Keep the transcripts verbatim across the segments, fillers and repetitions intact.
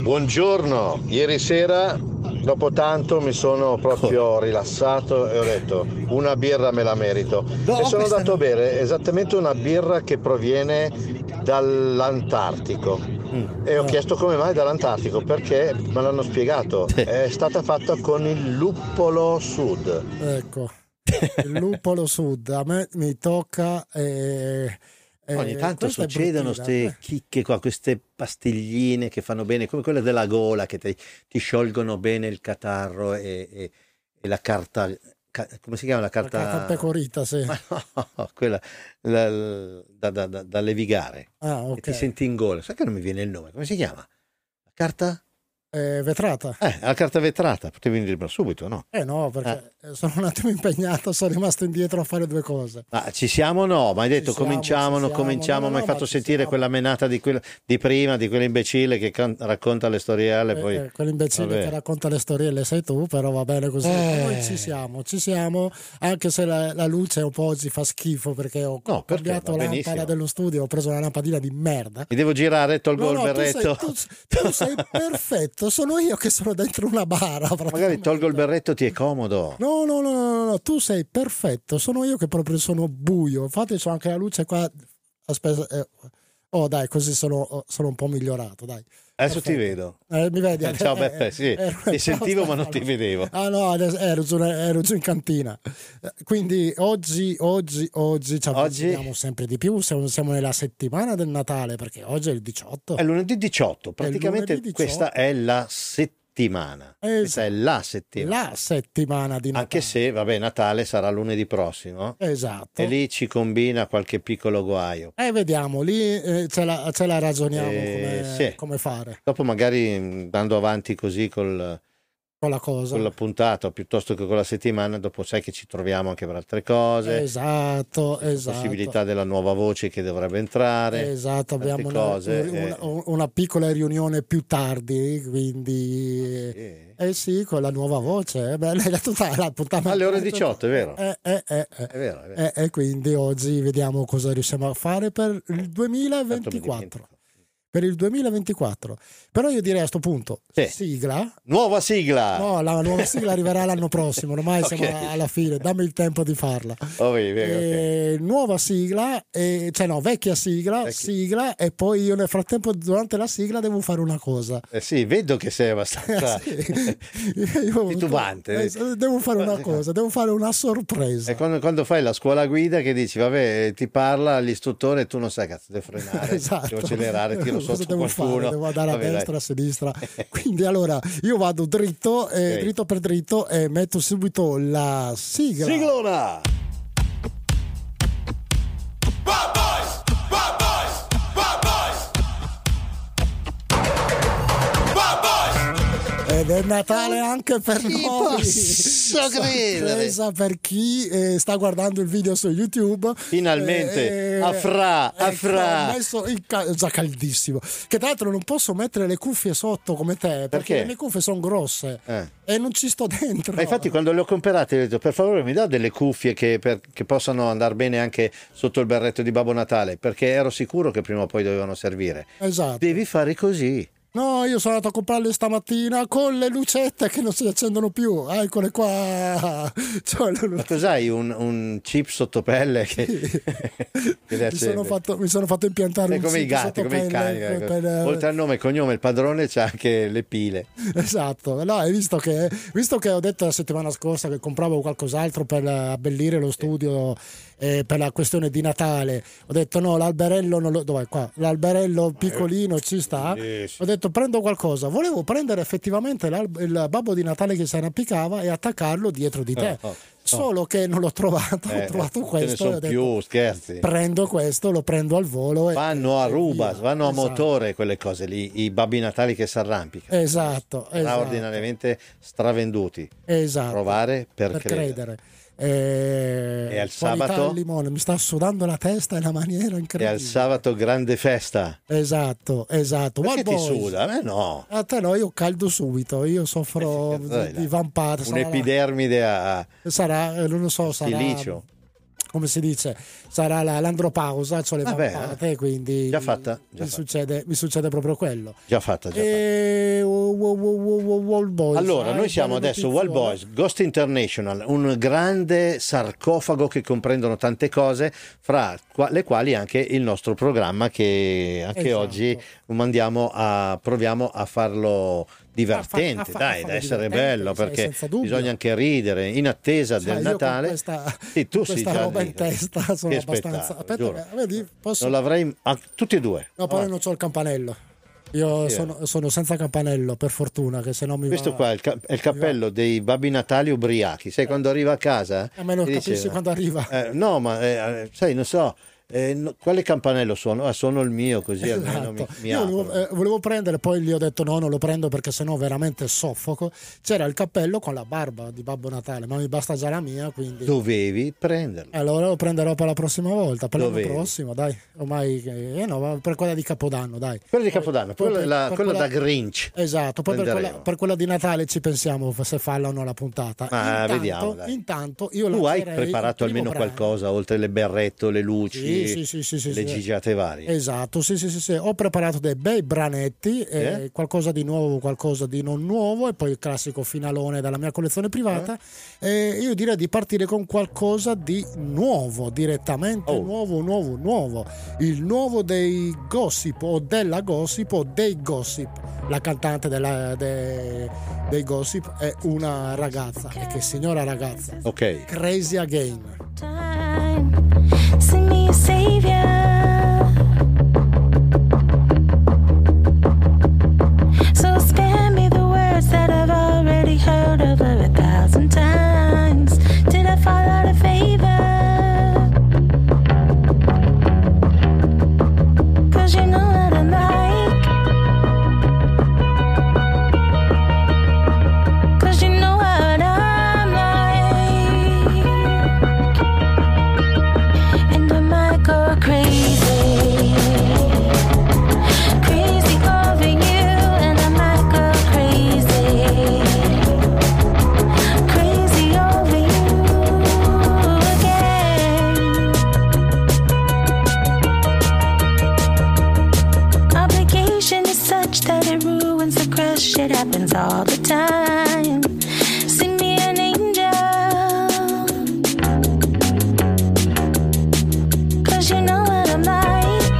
Buongiorno, ieri sera dopo tanto mi sono proprio rilassato e ho detto una birra me la merito No, e sono questa andato a no. bere esattamente una birra che proviene dall'Antartico Mm. e ho Eh, chiesto come mai dall'Antartico perché me l'hanno spiegato, è stata fatta con il luppolo sud. ecco, il lupolo sud, a me mi tocca. eh, Ogni eh, tanto questa è succedono bruttina. queste Eh, chicche qua, queste pastigline che fanno bene, come quelle della gola che ti, ti sciolgono bene il catarro e, e- e la carta, ca- come si chiama la La carta carta? pecorita, sì. Ma no, quella la- la- da, da, da- da levigare, Ah, che ti ok. senti in gola. Sai che non mi viene il nome? Come si chiama? La carta? Eh, vetrata? Eh, la carta vetrata, potevi dirmelo subito, no? Eh no, Eh. perché sono un attimo impegnato, sono rimasto indietro a fare due cose. Ma ci siamo o no? Ma hai detto Ci siamo, cominciamo, ci non siamo. cominciamo, No, no, mi hai no, fatto ma ci sentire siamo. quella menata di, quella- di prima, di quell'imbecille che can- racconta le storielle, Eh, poi... eh, quell'imbecille vabbè. che racconta le storielle sei tu, però va bene così. Eh. Noi ci siamo, ci siamo, anche se la, la luce un po' oggi fa schifo perché ho No, perché? cambiato Va la benissimo. lampada dello studio, ho preso una lampadina di merda. Mi devo girare, tolgo No, il no, tu sei, berretto. tu, tu sei perfetto, sono io che sono dentro una bara. Magari praticamente. tolgo il berretto, ti è comodo. No, no, no, no, no, no, tu sei perfetto, sono io che proprio sono buio. Infatti c'ho anche la luce qua. Aspetta, eh, oh dai, così sono, sono un po' migliorato, dai. Adesso ti Perfetto. vedo. Eh, mi vedi? Ciao Eh, Beppe, eh, sì, ero ti in sentivo pausa, ma non ti no. vedevo. Ah no, adesso ero giù, ero giù in cantina. Eh, Quindi oggi, oggi, oggi ci Oggi? avviciniamo sempre di più. Siamo, siamo nella settimana del Natale perché oggi è il diciotto. È lunedì diciotto, praticamente lunedì questa diciotto. è la settimana. Questa è la settimana. La settimana di Natale. Anche se, vabbè, Natale sarà lunedì prossimo. Esatto. E lì ci combina qualche piccolo guaio. E vediamo, lì eh, ce, la, ce la ragioniamo Eh, come, sì. come fare Dopo magari mh, andando avanti così col, con la cosa. con la puntata piuttosto che con la settimana, dopo sai che ci troviamo anche per altre cose, Esatto, la esatto. possibilità della nuova voce che dovrebbe entrare, Esatto, tante abbiamo una, cose. una- eh. una piccola riunione più tardi, quindi Sì. eh sì, con la nuova voce. Eh, beh, lei ha tutta la puntata Alle ore diciotto, è vero? Eh, eh, eh, eh. È vero, è vero. Eh, E quindi oggi vediamo cosa riusciamo a fare per il Tanto mi duemilaventiquattro. dimentico. Per il duemilaventiquattro. Però io direi a sto punto, Sì. sigla. Nuova sigla. No, la nuova sigla arriverà l'anno prossimo, ormai Ok. siamo alla fine, dammi il tempo di farla. Oh, vedi, vedi, ok. Eh, nuova sigla, eh, cioè no, vecchia sigla, Vecchia. sigla, e poi io nel frattempo durante la sigla devo fare una cosa. Eh sì, vedo che sei abbastanza Sì. Io ho avuto- titubante. eh, devo fare una cosa, devo fare una sorpresa. È quando, quando fai la scuola guida che dici, vabbè, ti parla l'istruttore e tu non sai, cazzo, devo frenare, Esatto. devo accelerare, tiro Cosa sotto devo qualcuno. fare? Devo andare a Vabbè, dai. destra, a sinistra. Quindi allora io vado dritto, eh, Ok. dritto per dritto e metto subito la sigla. Siglona! Ed è Natale anche per Ci noi. posso credere. Sorpresa per chi eh, sta guardando il video su YouTube. Finalmente, affra, ecco, affra. ho messo il ca- è già caldissimo. Che tra l'altro non posso mettere le cuffie sotto come te, perché, Perché? le mie cuffie sono grosse Eh. e non ci sto dentro. Ma infatti quando le ho comprate ho detto, per favore mi dà delle cuffie che, per- che possano andare bene anche sotto il berretto di Babbo Natale, perché ero sicuro che prima o poi dovevano servire. Esatto. Devi fare così. No, io sono andato a comprarle stamattina con le lucette che non si accendono più. Ah, eccole qua. Cioè, le Ma cos'hai? Un, un chip sottopelle che, che le mi, sono accende? fatto, mi sono fatto impiantare È un come i sito gatti, come i sottopelle cani. ecco. per- Oltre al nome e cognome, il padrone c'ha anche le pile. Esatto, no, hai visto che, visto che ho detto la settimana scorsa che compravo qualcos'altro per abbellire lo studio eh, per la questione di Natale, ho detto no, l'alberello non lo, dov'è qua? L'alberello piccolino ci sta. bellissimo. Ho detto prendo qualcosa, volevo prendere effettivamente l'alb- il babbo di Natale che si arrampicava e attaccarlo dietro di te. Oh, oh, Solo che non l'ho trovato, ho Eh, trovato ce ne questo e sono ho detto, più, scherzi. prendo questo, lo prendo al volo e Vanno a e ruba, via. vanno a Esatto. motore quelle cose lì, i babbi natali che si arrampicano. Esatto, esatto. Straordinariamente stravenduti. Esatto. Provare per, per credere. credere. Eh, E al qualità sabato? al limone, mi sta sudando la testa in una maniera E incredibile. al sabato grande festa. Esatto, esatto. Perché Wild ti Boys. suda? A me no. A te no, io caldo subito, io soffro Eh sì, cazzo, dai, di, dai. di vampata. Sarà, Un'epidermide a sarà, eh, non lo so, sarà silicio. come si dice, sarà la, l'andropausa, c'ho le Vabbè, vampate, quindi già fatta, già mi, fatta. Succede, mi succede proprio quello. Già fatta, già e... Wild Boys. Allora, noi siamo adesso Wild Boys, Ghost International, un grande sarcofago che comprendono tante cose, fra le quali anche il nostro programma che anche esatto. oggi mandiamo a proviamo a farlo divertente, a fa, a fa, dai, da essere bello, perché bisogna anche ridere in attesa cioè, del Natale. Questa, sì, tu questa sì, già roba in testa sono abbastanza. Aspetta, vedi, posso... Non l'avrei ah, tutti e due. No, però oh. non c'ho il campanello. Io sì, sono, sono senza campanello, per fortuna, che se no mi questo va... qua è il, ca- è il cappello dei Babbi Natali ubriachi. Sai eh. quando arriva a casa? A me non capisci dice, quando arriva. Eh, no, ma eh, sai, non so. Eh, no, quale campanello suono? Ah, suono il mio, così esatto. almeno mi, mi Io volevo, eh, volevo prendere, poi gli ho detto no, non lo prendo perché sennò veramente soffoco. C'era il cappello con la barba di Babbo Natale, ma mi basta già la mia, quindi dovevi prenderlo. Allora lo prenderò per la prossima volta, per dovevi. l'anno prossimo, dai. Ormai eh, no, per quella di Capodanno, dai. Quella di Capodanno, poi, quella, la, per quella quella, da Grinch. Esatto, poi per quella, per quella di Natale ci pensiamo se farla o no la puntata. Ah, intanto, vediamo, dai. Intanto io tu hai preparato almeno brano. qualcosa oltre le berretto, le luci. Sì, sì, sì, sì, le gigiate varie. Esatto, sì, sì, sì, sì. Ho preparato dei bei branetti, eh? Eh, qualcosa di nuovo, qualcosa di non nuovo, e poi il classico finalone dalla mia collezione privata. Eh? Eh, io direi di partire con qualcosa di nuovo, direttamente oh. nuovo, nuovo, nuovo. Il nuovo dei Gossip, o della Gossip, o dei Gossip. La cantante della, de, dei Gossip è una ragazza, e che signora ragazza. Ok. Crazy Again. Send me a savior, so spare me the words that I've already heard over a thousand times. Did I fall out of favor? Cause you know what I'm like. Cause you know what I'm like. And I might go crazy, crazy over you. And I might go crazy, crazy over you again. Obligation is such that it ruins the crush. It happens all the time. Send me an angel, cause you know what I'm like.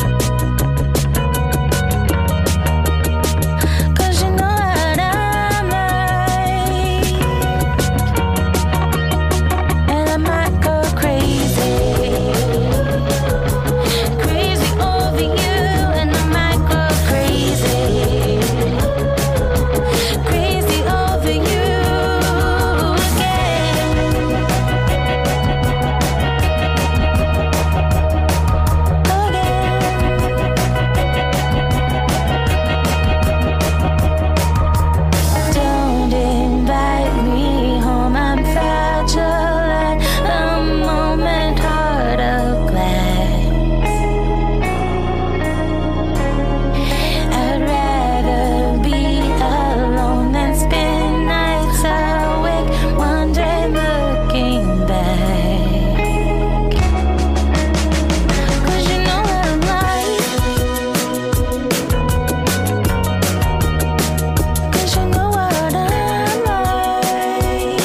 Cause you know what I'm like. And I might go crazy, crazy over you. And I might go crazy, crazy over you Don't invite me home, I'm fragile at a moment, heart of glass. I'd rather be alone than spend nights awake, wondering, looking back. Cause you know what I'm like. Cause you know what I'm like.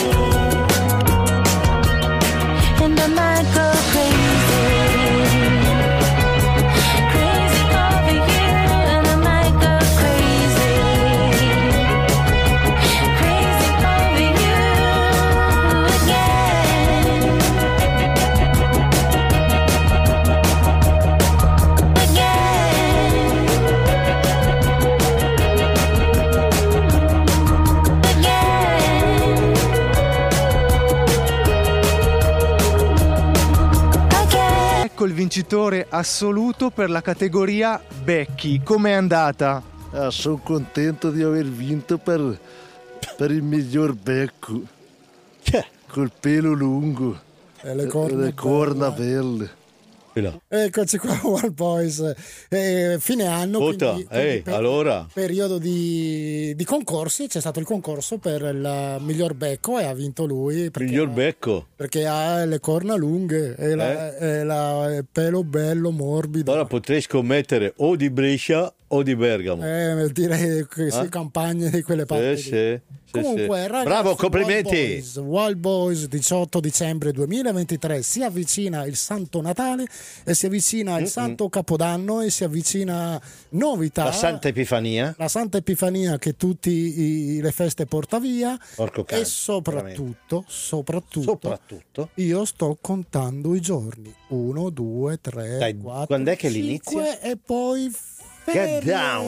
And I might go crazy, crazy over you. And I might go crazy, crazy over you again, again. Ecco il vincitore assoluto per la categoria Becchi. Com'è andata? Ah, sono contento di aver vinto per, per il miglior becco, col pelo lungo E le corna, le corna belle. Tranquillo. Eccoci qua, Wild Boys. Eh, fine anno, Puta, quindi, quindi ehi, per- allora. periodo di, di concorsi. C'è stato il concorso per il miglior becco e ha vinto lui. Perché Miglior ha- becco. Perché ha le corna lunghe e la, e la- il pelo bello, morbido. Ora potrei scommettere o di Brescia o di Bergamo. Eh, direi che sì, Eh? campagne di quelle parti. Sì, lì. sì, sì, Comunque, sì. ragazzi, Bravo, complimenti. Wild Boys, Wild Boys, diciotto dicembre duemilaventitré, si avvicina il Santo Natale e si avvicina il Santo Capodanno e si avvicina novità. La Santa Epifania. La Santa Epifania che tutte le feste porta via. Porco cane, E soprattutto, soprattutto, Soprattutto. io sto contando i giorni. Uno, due, tre, Dai, quattro, quando è che cinque l'inizia? e poi Get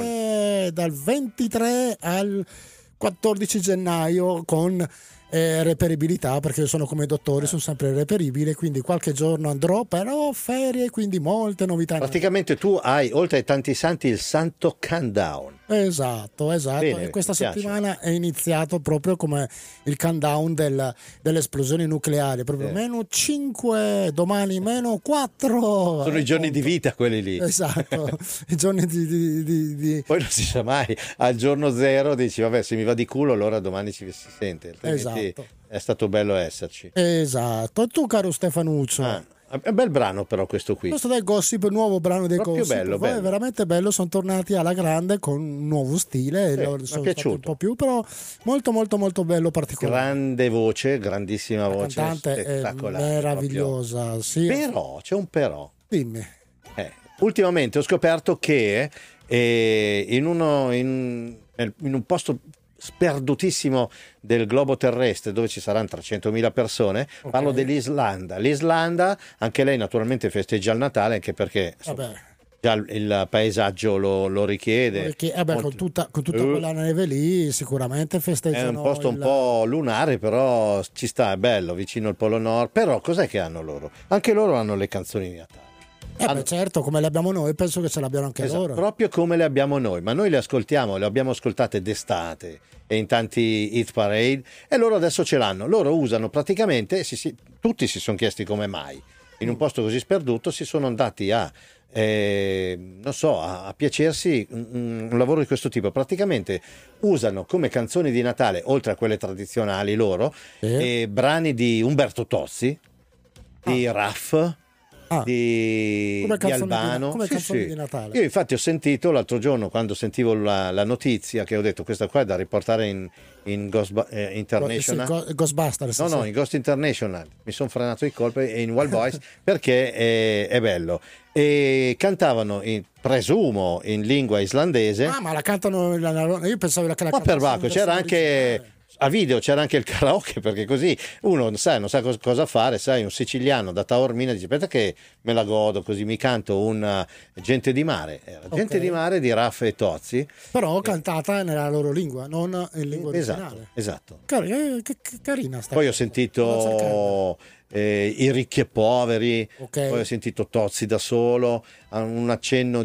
ferie dal ventitré al quattordici gennaio con eh, reperibilità, perché io sono come i dottori, sono sempre reperibile, quindi qualche giorno andrò, però ferie, quindi molte novità. Praticamente tu hai, oltre ai tanti santi, il Santo Countdown. Esatto, esatto. Bene, e questa mi piace. settimana è iniziato proprio come il countdown del- delle esplosioni nucleari, proprio Sì. meno cinque, domani meno quattro. Sono i giorni di vita quelli lì. Esatto, i giorni di, di- di- di- Poi non si sa mai, al giorno zero dici vabbè se mi va di culo allora domani ci si sente, altrimenti Esatto. è stato bello esserci. Esatto. E tu, caro Stefanuccio? Ah, è un bel brano però questo qui. Questo del Gossip, il nuovo brano dei Proprio Gossip, bello, poi è bello. veramente bello, sono tornati alla grande con un nuovo stile, Sì, loro mi è sono stati piaciuto. un po' più, però molto molto molto bello, particolare. Grande voce, grandissima La voce, cantante è spettacolare. meravigliosa, sì. proprio. Però, c'è un però. Dimmi. Eh, ultimamente ho scoperto che eh, in, uno, in, in un posto sperdutissimo del globo terrestre dove ci saranno trecentomila persone, parlo dell'Islanda. L'Islanda, anche lei naturalmente festeggia il Natale, anche perché insomma, Vabbè. già il, il paesaggio lo, lo richiede. Perché, eh beh, Molto- con tutta, con tutta Eh, quella neve lì sicuramente è festeggiano un posto un il- po' lunare, però ci sta, è bello, vicino al Polo Nord. Però cos'è che hanno loro? Anche loro hanno le canzoni di Natale. Eh beh, certo, come le abbiamo noi, penso che ce l'abbiano anche Esatto, loro. proprio come le abbiamo noi, ma noi le ascoltiamo, le abbiamo ascoltate d'estate e in tanti hit parade e loro adesso ce l'hanno. Loro usano praticamente, si- si- tutti si sono chiesti come mai in un posto così sperduto si sono andati a, eh, non so, a, a piacersi un, un lavoro di questo tipo. Praticamente usano come canzoni di Natale, oltre a quelle tradizionali loro, Sì. eh, brani di Umberto Tozzi, di Raff, Ah. di, Come di canzoni di- Albano. come Sì, canzoni sì. di Natale. Io infatti ho sentito l'altro giorno quando sentivo la, la notizia che ho detto questa qua è da riportare in, in Ghost eh, International. Sì, Go- Ghostbusters. No, sì, no, sì. in Ghost International mi sono frenato i colpi e in Wild Boys perché è, è bello. E cantavano, in, presumo, in lingua islandese. Ah, ma la cantano la- la- io pensavo che la Ma per cantassero Bacco in c'era versione anche originale. a video, c'era anche il karaoke, perché così uno sai, non sa cos- cosa fare, sai, un siciliano da Taormina dice aspetta che me la godo, così mi canto un uh, Gente di Mare. Era Gente Ok. di Mare di Raffa e Tozzi. Però cantata nella loro lingua, non in lingua Esatto, originale. esatto. Cari- eh, che, che carina sta Poi ho cosa. Vado a cercarla. sentito eh, I ricchi e poveri, Ok. poi ho sentito Tozzi da solo, ha un accenno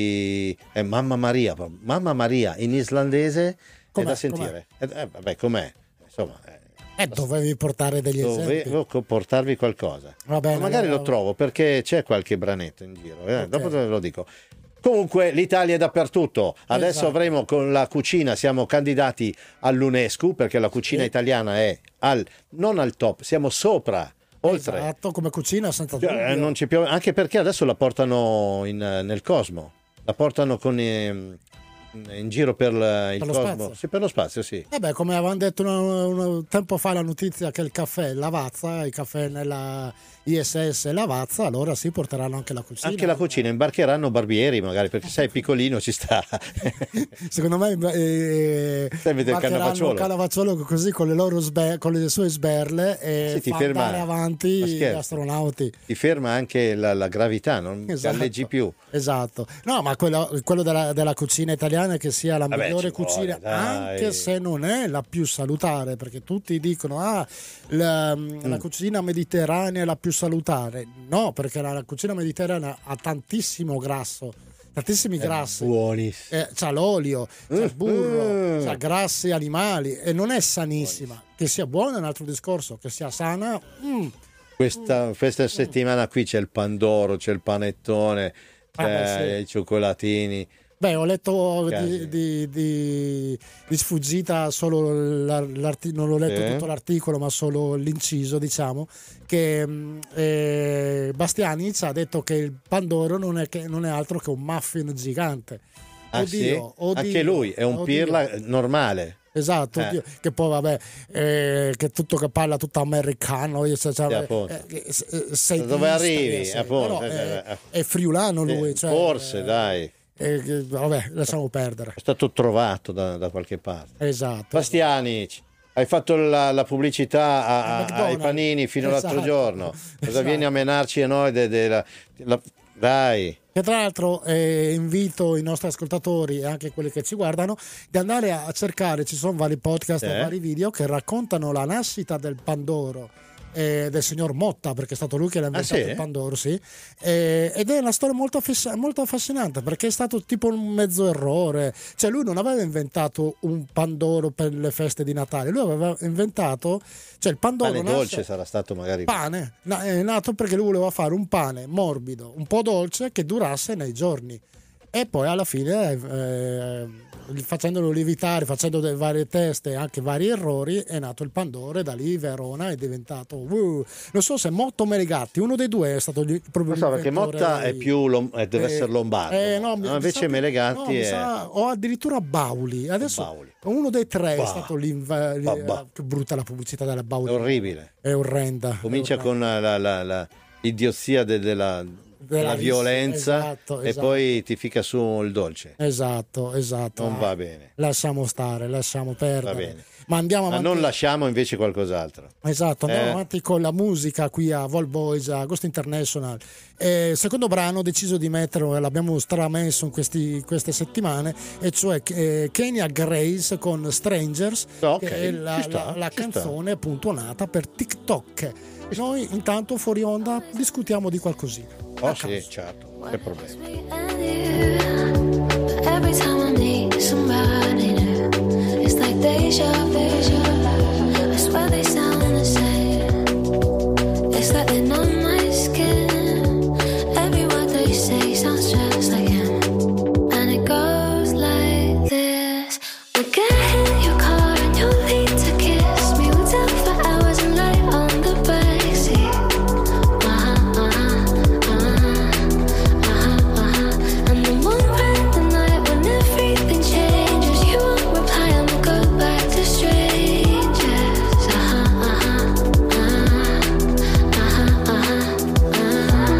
di eh, Mamma Maria, Mamma Maria in islandese Com'è, è da sentire. Eh, eh, vabbè, com'è? Insomma, eh, Eh, dovevi portare degli esempi. dovevo co- portarvi qualcosa. Va bene, Ma magari allora- lo trovo perché c'è qualche branetto in giro, eh, Ok. dopo te lo dico. Comunque l'Italia è dappertutto, adesso Esatto. avremo con la cucina, siamo candidati all'UNESCO perché la cucina Sì. italiana è al, non al top, siamo sopra, oltre. Esatto, come cucina senza Cioè, dubbio. eh, non ci piove- anche perché adesso la portano in, eh, nel Cosmo, la portano con, ehm, in giro per l- il lo Cosmo. spazio? Sì, per lo spazio, sì. Vabbè, come avevamo detto un, un tempo fa la notizia che il caffè Lavazza, il caffè nella I S S Lavazza, allora sì, porteranno anche la cucina. Anche la cucina, imbarcheranno barbieri magari, perché sei piccolino ci sta. Secondo me eh, Sai vedere il marcheranno Cannavacciuolo? Cannavacciolo così con le loro sbe- con le sue sberle e Sì, ti fa ferma- andare ma avanti gli scherzi. astronauti. Ti ferma anche la, la gravità, non Esatto. galleggi più. Esatto, no, ma quello, quello della, della cucina italiana è che sia la Vabbè, migliore ci vuole, cucina, dai. anche se non è la più salutare, perché tutti dicono ah, la, Mm. la cucina mediterranea è la più salutare. No, perché la, la cucina mediterranea ha tantissimo grasso, tantissimi grassi. Buonissimo. Eh, c'ha l'olio, c'ha il burro, Mm. c'ha grassi animali e non è sanissima. Che sia buona è un altro discorso, che sia sana, mm, Questa, questa settimana qui c'è il Pandoro, c'è il panettone, c'è Ah, beh, sì. i cioccolatini. Beh, ho letto Casi. di, di, di, di sfuggita solo l'ar- l'arti- non l'ho letto Sì. tutto l'articolo, ma solo l'inciso, diciamo, che mh, eh, Bastianic ha detto che il Pandoro non è, che, non è altro che un muffin gigante. Ah, Oddio, sì? oddio, Anche lui è un oddio. pirla normale. Esatto, Eh. oddio, che poi vabbè, eh, che tutto che parla tutto americano, io, cioè, Sì, appunto. eh, eh, eh, sei Da dove triste, arrivi, eh, sì. appunto, Però eh, è, eh, è friulano lui, Eh, cioè, forse, eh, dai. eh, che- vabbè, lasciamo perdere. È stato trovato da, da qualche parte. Esatto. Bastianic, hai fatto la, la pubblicità a- A a- McDonald's. ai panini fino all'altro Esatto. giorno. Cosa Esatto. vieni a menarci a noi? de- de- la- la- dai. Che tra l'altro eh, invito i nostri ascoltatori e anche quelli che ci guardano di andare a cercare, ci sono vari podcast Eh. e vari video che raccontano la nascita del Pandoro, eh, del signor Motta, perché è stato lui che l'ha inventato sì? il Pandoro, sì. Eh, ed è una storia molto, affas- molto affascinante, perché è stato tipo un mezzo errore, cioè lui non aveva inventato un Pandoro per le feste di Natale, lui aveva inventato, cioè il Pandoro Pane nasce- dolce sarà stato magari. pane, na- è nato perché lui voleva fare un pane morbido, un po' dolce, che durasse nei giorni. E poi alla fine, eh, facendolo lievitare, facendo delle varie teste, anche vari errori, è nato il Pandoro e da lì Verona è diventato... uh, non so se Motto o Melegatti, uno dei due è stato gli- proprio Non so, perché l'inventore Motta è dei- più lom- eh, deve eh, essere lombardo. eh, no, mi- No, invece mi sa- Melegatti no, mi è sa- o addirittura Bauli. Adesso Bauli. uno dei tre è Bah. stato l'inv- Bah, bah. che brutta la pubblicità della Bauli. è orribile. È orrenda. Comincia è orrenda. con la, la- la- l'idiozia de- della, della ris- violenza esatto, e esatto. poi ti fica su il dolce. Esatto, esatto. Non va bene. Lasciamo stare, lasciamo perdere. Va bene. Ma andiamo Ma avanti. non lasciamo invece qualcos'altro. Esatto, andiamo Eh. avanti con la musica qui a Vol Boys, a Ghost International. Eh, secondo brano ho deciso di metterlo, e l'abbiamo stramesso in questi- queste settimane, e cioè eh, Kenya Grace con Strangers, Ok, che è la, ci sta, la- la ci sta. canzone appunto nata per TikTok. Noi intanto fuori onda discutiamo di qualcosina. Oh A sì, caso. certo, che problema. But every time I meet somebody new, it's like deja vu. I swear they sound the same. It's like they know my skin. Every word they say sounds just like him. And it goes like this. We'll get in your car and you'll need to kiss me. We'll talk for hours and lie on the backseat. Uh-huh, uh-huh, uh-huh, uh-huh, uh-huh. And then one random night when everything changes, you won't reply and we'll go back to strangers. Uh-huh, uh-huh, uh-huh, uh-huh, uh-huh.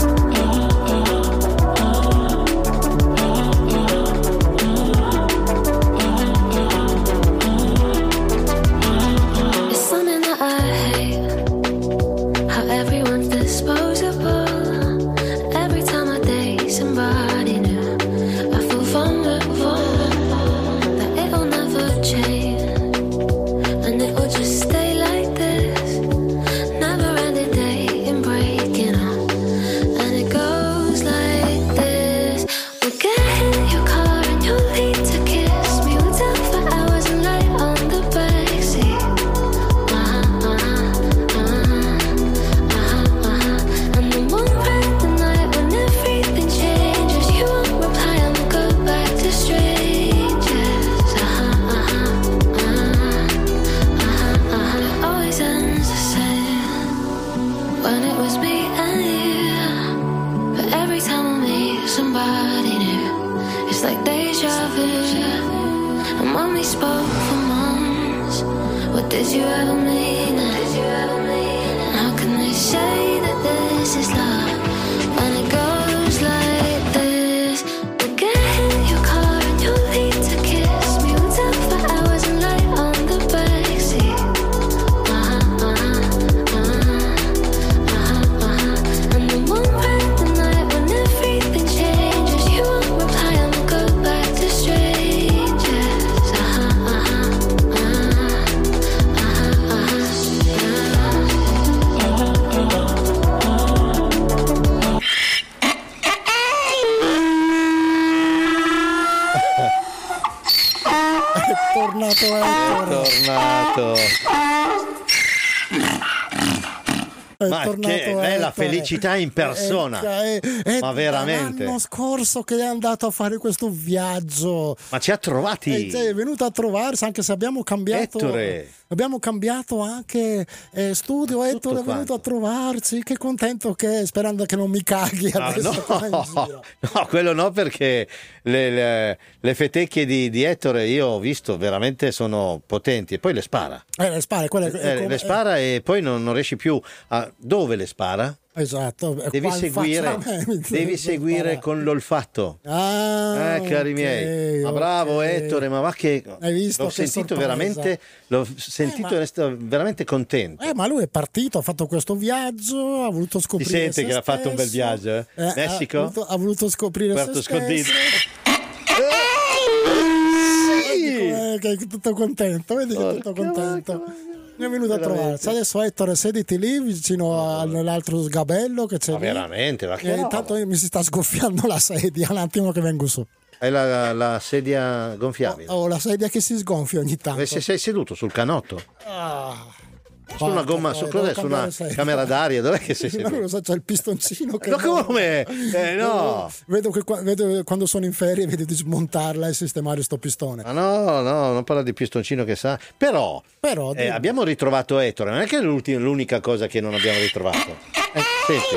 It's something that I hate, how everyone's disposable. Every time I date somebody new, I feel vulnerable, that it'll never change, and it'll just stay like this. Never ending dating, breaking up, and it goes like this. We'll get in your car and you'll need to kiss me. We'll talk for hours and lie on the backseat. Uh-huh, uh-huh, uh-huh, uh-huh, uh-huh. And then one random night when everything changes, you won't reply and we'll go back to strangers. Uh-huh, uh-huh, uh-huh, uh-huh, uh-huh. It always ends the same when it was me and you. But every time I meet somebody new, it's like deja vu. And when we spoke for months, what did you ever mean? And how can they say that this is love when it goes like this? We'll get in your car and you'll need to kiss me. We'll talk for hours and lie on the backseat. Uh-huh, uh-huh, uh-huh, uh-huh, uh-huh. And then one random night when everything changes, you won't reply and we'll go back to strangers. Uh-huh, uh-huh, uh-huh, uh-huh, È tornato Ettore. Tornato. È Ma tornato che è la Ettore. felicità in persona. È, è- è Ma veramente. l'anno scorso che è andato a fare questo viaggio. Ma ci ha trovati. E cioè, è venuto a trovarsi, anche se abbiamo cambiato Ettore. abbiamo cambiato anche eh, studio. Ettore è venuto quanto. a trovarci, che contento che è, sperando che non mi caghi Ah, adesso qua in no, giro. no, quello no, perché le, le- le fetecchie di, di Ettore io ho visto veramente sono potenti, e poi le spara. Eh, le spare, quelle, è Eh, come- le spara e poi non, non riesci più a dove le spara? eh, esatto, è Devi qua in seguire, faccia a me, mi devi deve seguire sparare. con l'olfatto. Ah, Eh, cari ok, miei, ma bravo ok. Ettore, ma va che Hai visto l'ho che sentito sorpresa. veramente, l'ho sentito ma- e resto veramente contento. Eh, ma lui è partito, ha fatto questo viaggio, ha voluto Si scoprire sente se che ha fatto un bel stesso. viaggio, eh? Eh, Messico? Ha voluto, ha voluto scoprire Puerto se stesso. Escondido. Vedi com'è che è tutto contento, vedi che è tutto Porca contento. vacca. Mi è venuto a Veramente. trovarsi. Adesso Ettore, sediti lì vicino all'altro sgabello che c'è Ma lì. veramente, ma che E roba? intanto mi si sta sgoffiando la sedia, un attimo che vengo su. Hai la, la sedia gonfiabile. Ho la sedia che si sgonfia ogni tanto. E se sei seduto sul canotto? Ah. Su una Porca gomma, troia, su, devo cos'è? Su una cambiare sedia. camera d'aria? Dov'è che sei Non lo seduto? so, c'è il pistoncino che Ma come? Eh, no. Vedo che qua- vedo quando sono in ferie vedo di smontarla e sistemare sto pistone. Ma no, no, non parla di pistoncino che sa. Però, Però eh, dimmi. abbiamo ritrovato Ettore, non è che è l'ulti- l'unica cosa che non abbiamo ritrovato. Eh, senti.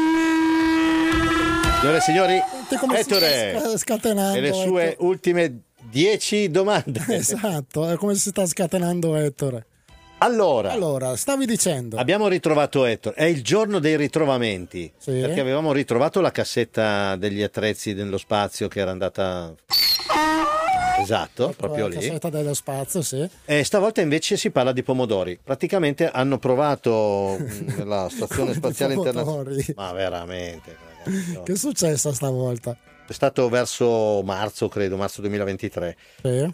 Signore e signori, Senti come si Ettore sta scatenando, e le sue Ettore. ultime dieci domande. Esatto, è come si sta scatenando Ettore. Allora, Allora, stavi dicendo. abbiamo ritrovato Ettore, è il giorno dei ritrovamenti, Sì. perché avevamo ritrovato la cassetta degli attrezzi dello spazio che era andata... Esatto, proprio la lì. cassetta dello spazio, sì. E stavolta invece si parla di pomodori. Praticamente hanno provato mh, nella Stazione Come di Spaziale pomodori? Internazionale. Ma veramente, ragazzi, no. Che è successo stavolta? È stato verso marzo, credo, marzo duemilaventitré, Sì.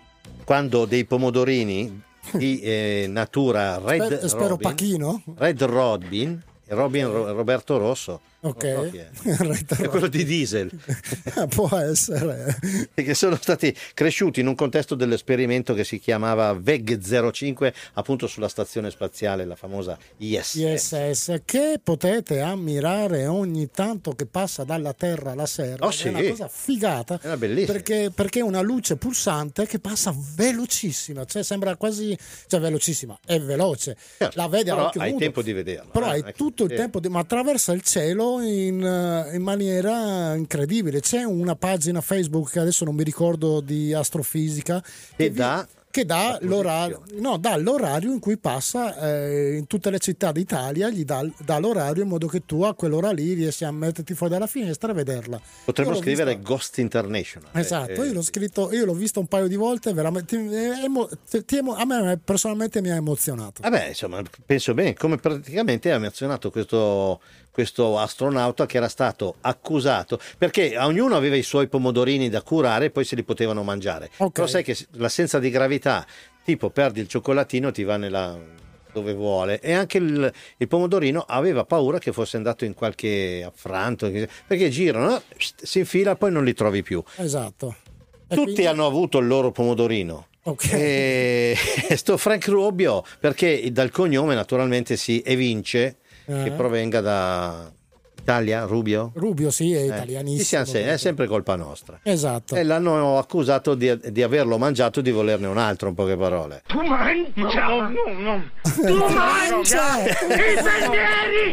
quando dei pomodorini di eh, natura Red Spero, spero Robin, Pachino. Red Robin, Robin Ro- Roberto Rosso, Ok. non so chi è. Retro- È quello di Diesel, Può essere. che sono stati cresciuti in un contesto dell'esperimento che si chiamava V E G zero cinque, appunto sulla stazione spaziale, la famosa I S S. I S S che potete ammirare ogni tanto che passa dalla Terra alla Serra. Oh, sì. È una cosa figata. Era bellissima. Perché, perché è una luce pulsante che passa velocissima, cioè sembra quasi, cioè velocissima, è veloce. Certo, La vedi a però occhio hai nudo. tempo di vederla. Però eh, hai non è che- tutto il sì. tempo, di, ma attraversa il cielo in, eh, in maniera incredibile. C'è una pagina Facebook che adesso non mi ricordo di astrofisica Che vi- dà che dà la l'orario, no, dà l'orario in cui passa eh, in tutte le città d'Italia, gli dà, dà l'orario in modo che tu a quell'ora lì riesci a metterti fuori dalla finestra e vederla. Potremmo Io l'ho scrivere vista- Ghost International. Esatto, Eh, io l'ho eh, scritto, io l'ho visto un paio di volte, veramente è emo- ti- ti emo- a me personalmente mi ha emozionato. Vabbè, insomma, penso bene, come praticamente ha menzionato questo, questo astronauta che era stato accusato, perché a ognuno aveva i suoi pomodorini da curare e poi se li potevano mangiare. Ok. Però sai che l'assenza di gravità, tipo perdi il cioccolatino, ti va nella dove vuole, e anche il, il pomodorino aveva paura che fosse andato in qualche affranto, perché girano, eh, si infila, poi non li trovi più. Esatto. E Tutti quindi- hanno avuto il loro pomodorino. Ok. E sto Frank Rubio, perché dal cognome naturalmente si evince Eh. che provenga da Italia, Rubio. Rubio sì, è Eh, italianissimo. ci siamo se- è sempre colpa nostra. Esatto. E l'hanno accusato di, di averlo mangiato e di volerne un altro, in poche parole. Tu mangia! No, no, no. Tu mangia! Infermieri!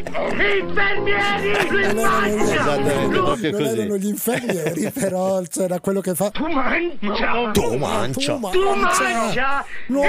Infermieri! Li mangia! Esattamente, proprio Non erano così. gli infermieri, però c'era quello che fa. Tu mangia! Tu mancia. Tu mangia! No.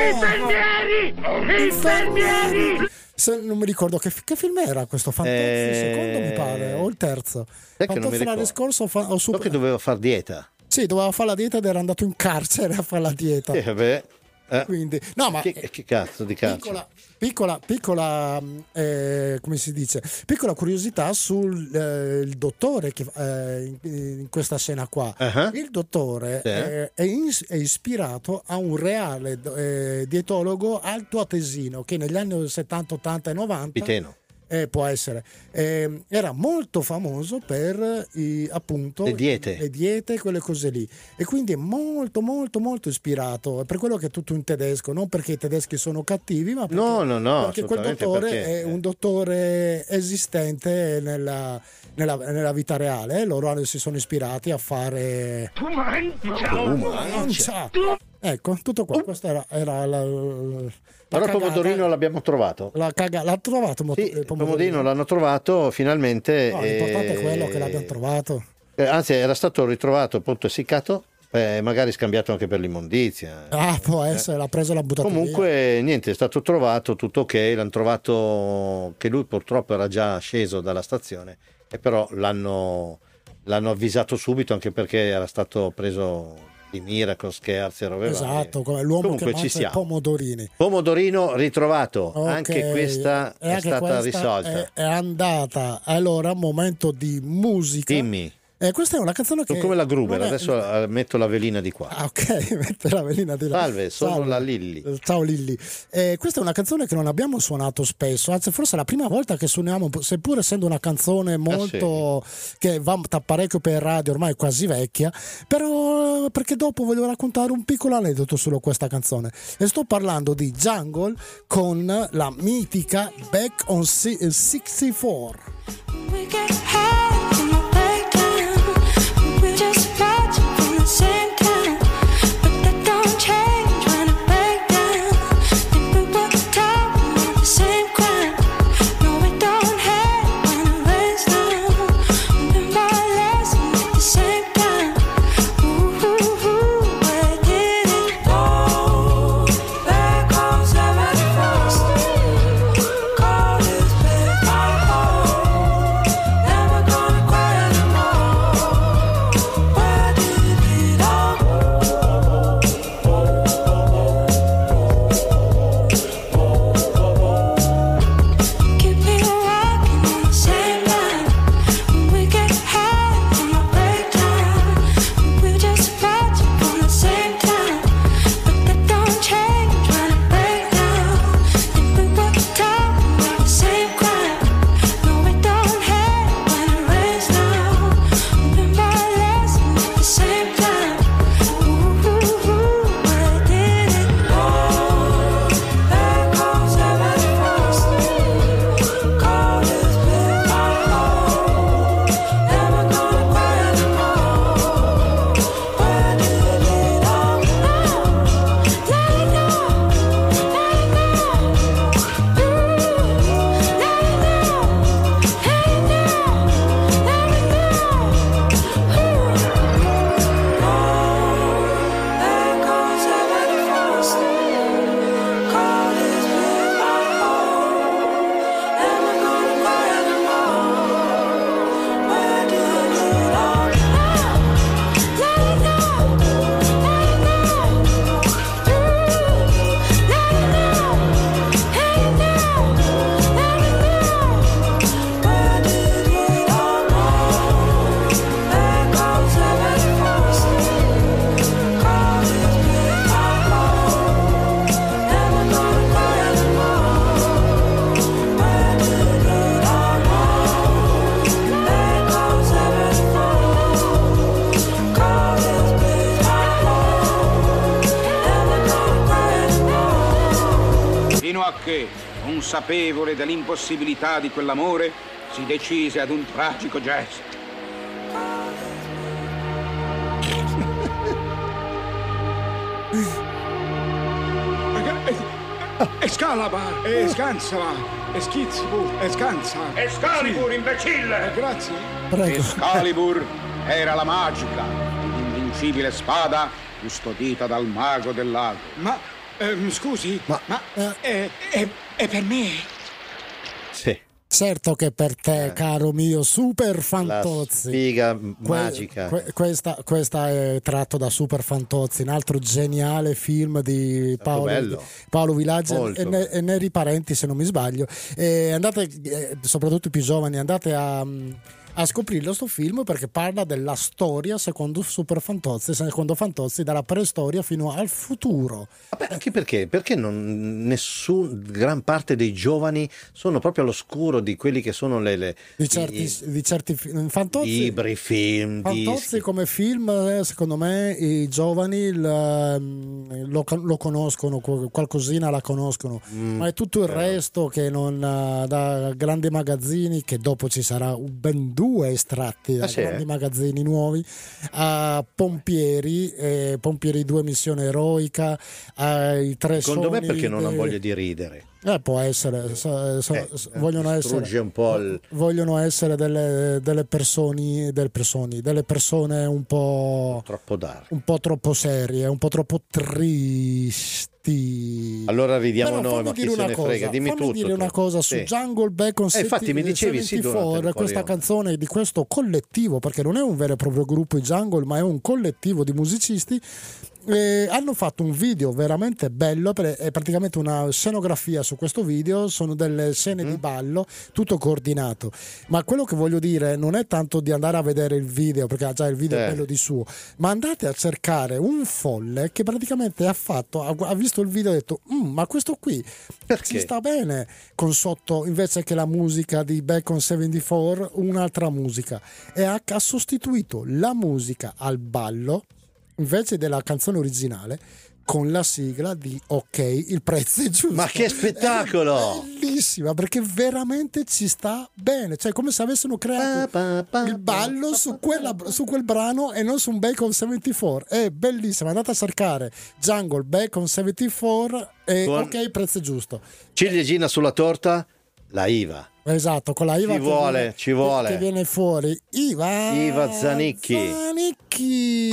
Infermieri! Infermieri! Se- non mi ricordo che, che film era questo, Fantozzi, il Eh, secondo mi pare, o il terzo. Sai che non mi Fantozzi l'anno ricordo. scorso fa- o So super- che doveva fare dieta. sì, doveva fare la dieta ed era andato in carcere a fare la dieta. Eh, vabbè. Eh, Quindi, no, ma che, che cazzo di cazzo? piccola, piccola, piccola eh, come si dice, piccola curiosità sul eh, il dottore che, eh, in, in questa scena qua. Uh-huh. Il dottore Sì. eh, è, is- è ispirato a un reale eh, dietologo altoatesino che negli anni settanta, ottanta e novanta Piteno. Eh, può essere. Eh, era molto famoso per i, appunto le diete. le diete, quelle cose lì, e quindi è molto molto molto ispirato. È per quello che è tutto in tedesco, non perché i tedeschi sono cattivi, ma perché, no, no, no, perché quel dottore perché... è un dottore esistente nella, nella, nella vita reale. Loro si sono ispirati a fare Tu mangia! Mancia. Ecco, tutto qua. Questa era, era la, la Però il cagata. pomodorino l'abbiamo trovato. La caga- l'ha trovato mo- Sì, il il pomodorino pomodorino. l'hanno trovato finalmente. No, l'importante eh, è quello che l'abbiamo trovato. eh, anzi, era stato ritrovato, appunto, essiccato, eh, magari scambiato anche per l'immondizia. Ah, può essere, l'ha preso e l'ha buttato Comunque, via. niente, è stato trovato, tutto ok. L'hanno trovato che lui purtroppo era già sceso dalla stazione, e però l'hanno, l'hanno avvisato subito, anche perché era stato preso di mira con scherzi e robe varie. Esatto, come l'uomo Comunque che ci mangia i siamo. pomodorini. Pomodorino ritrovato, Ok, anche questa e è anche stata questa risolta. È, è andata. Allora, momento di musica. Dimmi. Eh, questa è una canzone che Sono come la Gruber, non è- adesso eh, metto la velina di qua. Ah, ok, mette la velina di là. Salve, sono Salve. la Lilli. Ciao Lilli. Eh, questa è una canzone che non abbiamo suonato spesso, anzi forse è la prima volta che suoniamo, seppur essendo una canzone molto che va parecchio per radio, ormai è quasi vecchia, però perché dopo voglio raccontare un piccolo aneddoto su questa canzone. E sto parlando di Jungle con la mitica Back on sessantaquattro. We get high in the breakdown. We just watch from the same town, but that don't change when I break down. Think we were talking about the same crime. No, we don't hate when it rains down. We've been violating at the same time. Ooh, ooh, ooh, where did it go? Back home, seventy-fourth Street. Call this place my home. Never gonna cry anymore. Where did it all go? Keep me walking on the same line. When we get high in the breakdown, we just watch from the same time, but that don't change when I break down. Think we were talking about the same crime. No, we don't hate when it rains down. We've been violating at the same time. Ooh, ooh, ooh, where did it go? Back home, seventy-fourth Street. Call this place my home. Never gonna cry anymore. Where did it all go? Let it go, let it go. Ooh, let it go, let it go, let it go. Back on seventy-fourth Street. Call this place my home. Never gonna cry anymore. Where did it all go? Let it go, let it go. Ooh, let it go, let it go, let it go. Where did it all go? Back on seventy-fourth Street. Call this place my home. Never gonna cry anymore. Where did it all go? Back on seventy-fourth. Call this place my home. Never gonna cry anymore. Fino a che, consapevole dell'impossibilità di quell'amore, si decise ad un tragico gesto. Escalaba, Escansala, Eschizibur, Escansa. Excalibur, imbecille! Grazie. Prego. Excalibur era la magica, invincibile spada custodita dal mago del lago. Ma, ehm, scusi, Ma- ma, eh. è, è, è per me? Sì, Certo che per te, caro mio Super la Fantozzi. sfiga Que- magica. que- questa, questa è tratto da Super Fantozzi, un altro geniale film di Paolo, bello. Paolo Villaggio Molto e, ne- e Neri Parenti, se non mi sbaglio. E andate, eh, soprattutto i più giovani, andate a, a scoprirlo sto film, perché parla della storia secondo Super Fantozzi, secondo Fantozzi, dalla preistoria fino al futuro. Vabbè, anche perché perché non nessun gran parte dei giovani sono proprio all'oscuro di quelli che sono le, le Di certi, i, di certi film. Fantozzi, libri, film, Fantozzi dischi. come film, eh, secondo me i giovani il, ehm, lo, lo conoscono, qualcosina la conoscono, Mm, ma è tutto il però- resto che non, eh, da grandi magazzini, che dopo ci sarà ben due estratti da Ah, sì, grandi eh? magazzini nuovi, a Pompieri, eh, Pompieri due Missione Eroica, ai tre Secondo me sogni perché non ha de- voglia di ridere. eh, può essere, so- so- Eh, so- vogliono distrugge essere un po' il- vogliono essere delle, delle persone, delle persone, delle persone un po', Troppo dark. un po' troppo serie, un po' troppo tristi. Allora ridiamo Però noi, fammi ma chi dire se una ne cosa, frega, dimmi fammi tutto. dire tu. una cosa su Sì. Jungle Bacon Eh, infatti mi dicevi sì, durante il settantaquattro, questa fuori onda. canzone di questo collettivo, perché non è un vero e proprio gruppo i Jungle, ma è un collettivo di musicisti. Eh, hanno fatto un video veramente bello, per- è praticamente una scenografia su questo video, sono delle scene Mm. di ballo, tutto coordinato, ma quello che voglio dire non è tanto di andare a vedere il video, perché già il video Eh. è bello di suo, ma andate a cercare un folle che praticamente ha fatto, ha, ha visto il video e ha detto "Mm, ma questo qui Perché? ci sta bene con sotto, invece che la musica di Bacon settantaquattro, un'altra musica", e ha, ha sostituito la musica al ballo invece della canzone originale con la sigla di Ok, il prezzo è giusto. Ma che spettacolo! È bellissima, perché veramente ci sta bene, cioè come se avessero creato Pa, pa, pa, il ballo su, quella, su quel brano e non su un Bacon settantaquattro. È bellissima, andate a cercare Jungle Bacon settantaquattro e Con- Ok, il prezzo è giusto. Ciliegina sulla torta, la I V A. Esatto, con la I V A Ci che vuole, viene- ci vuole. che viene fuori Iva Iva Zanicchi. Zanicchi.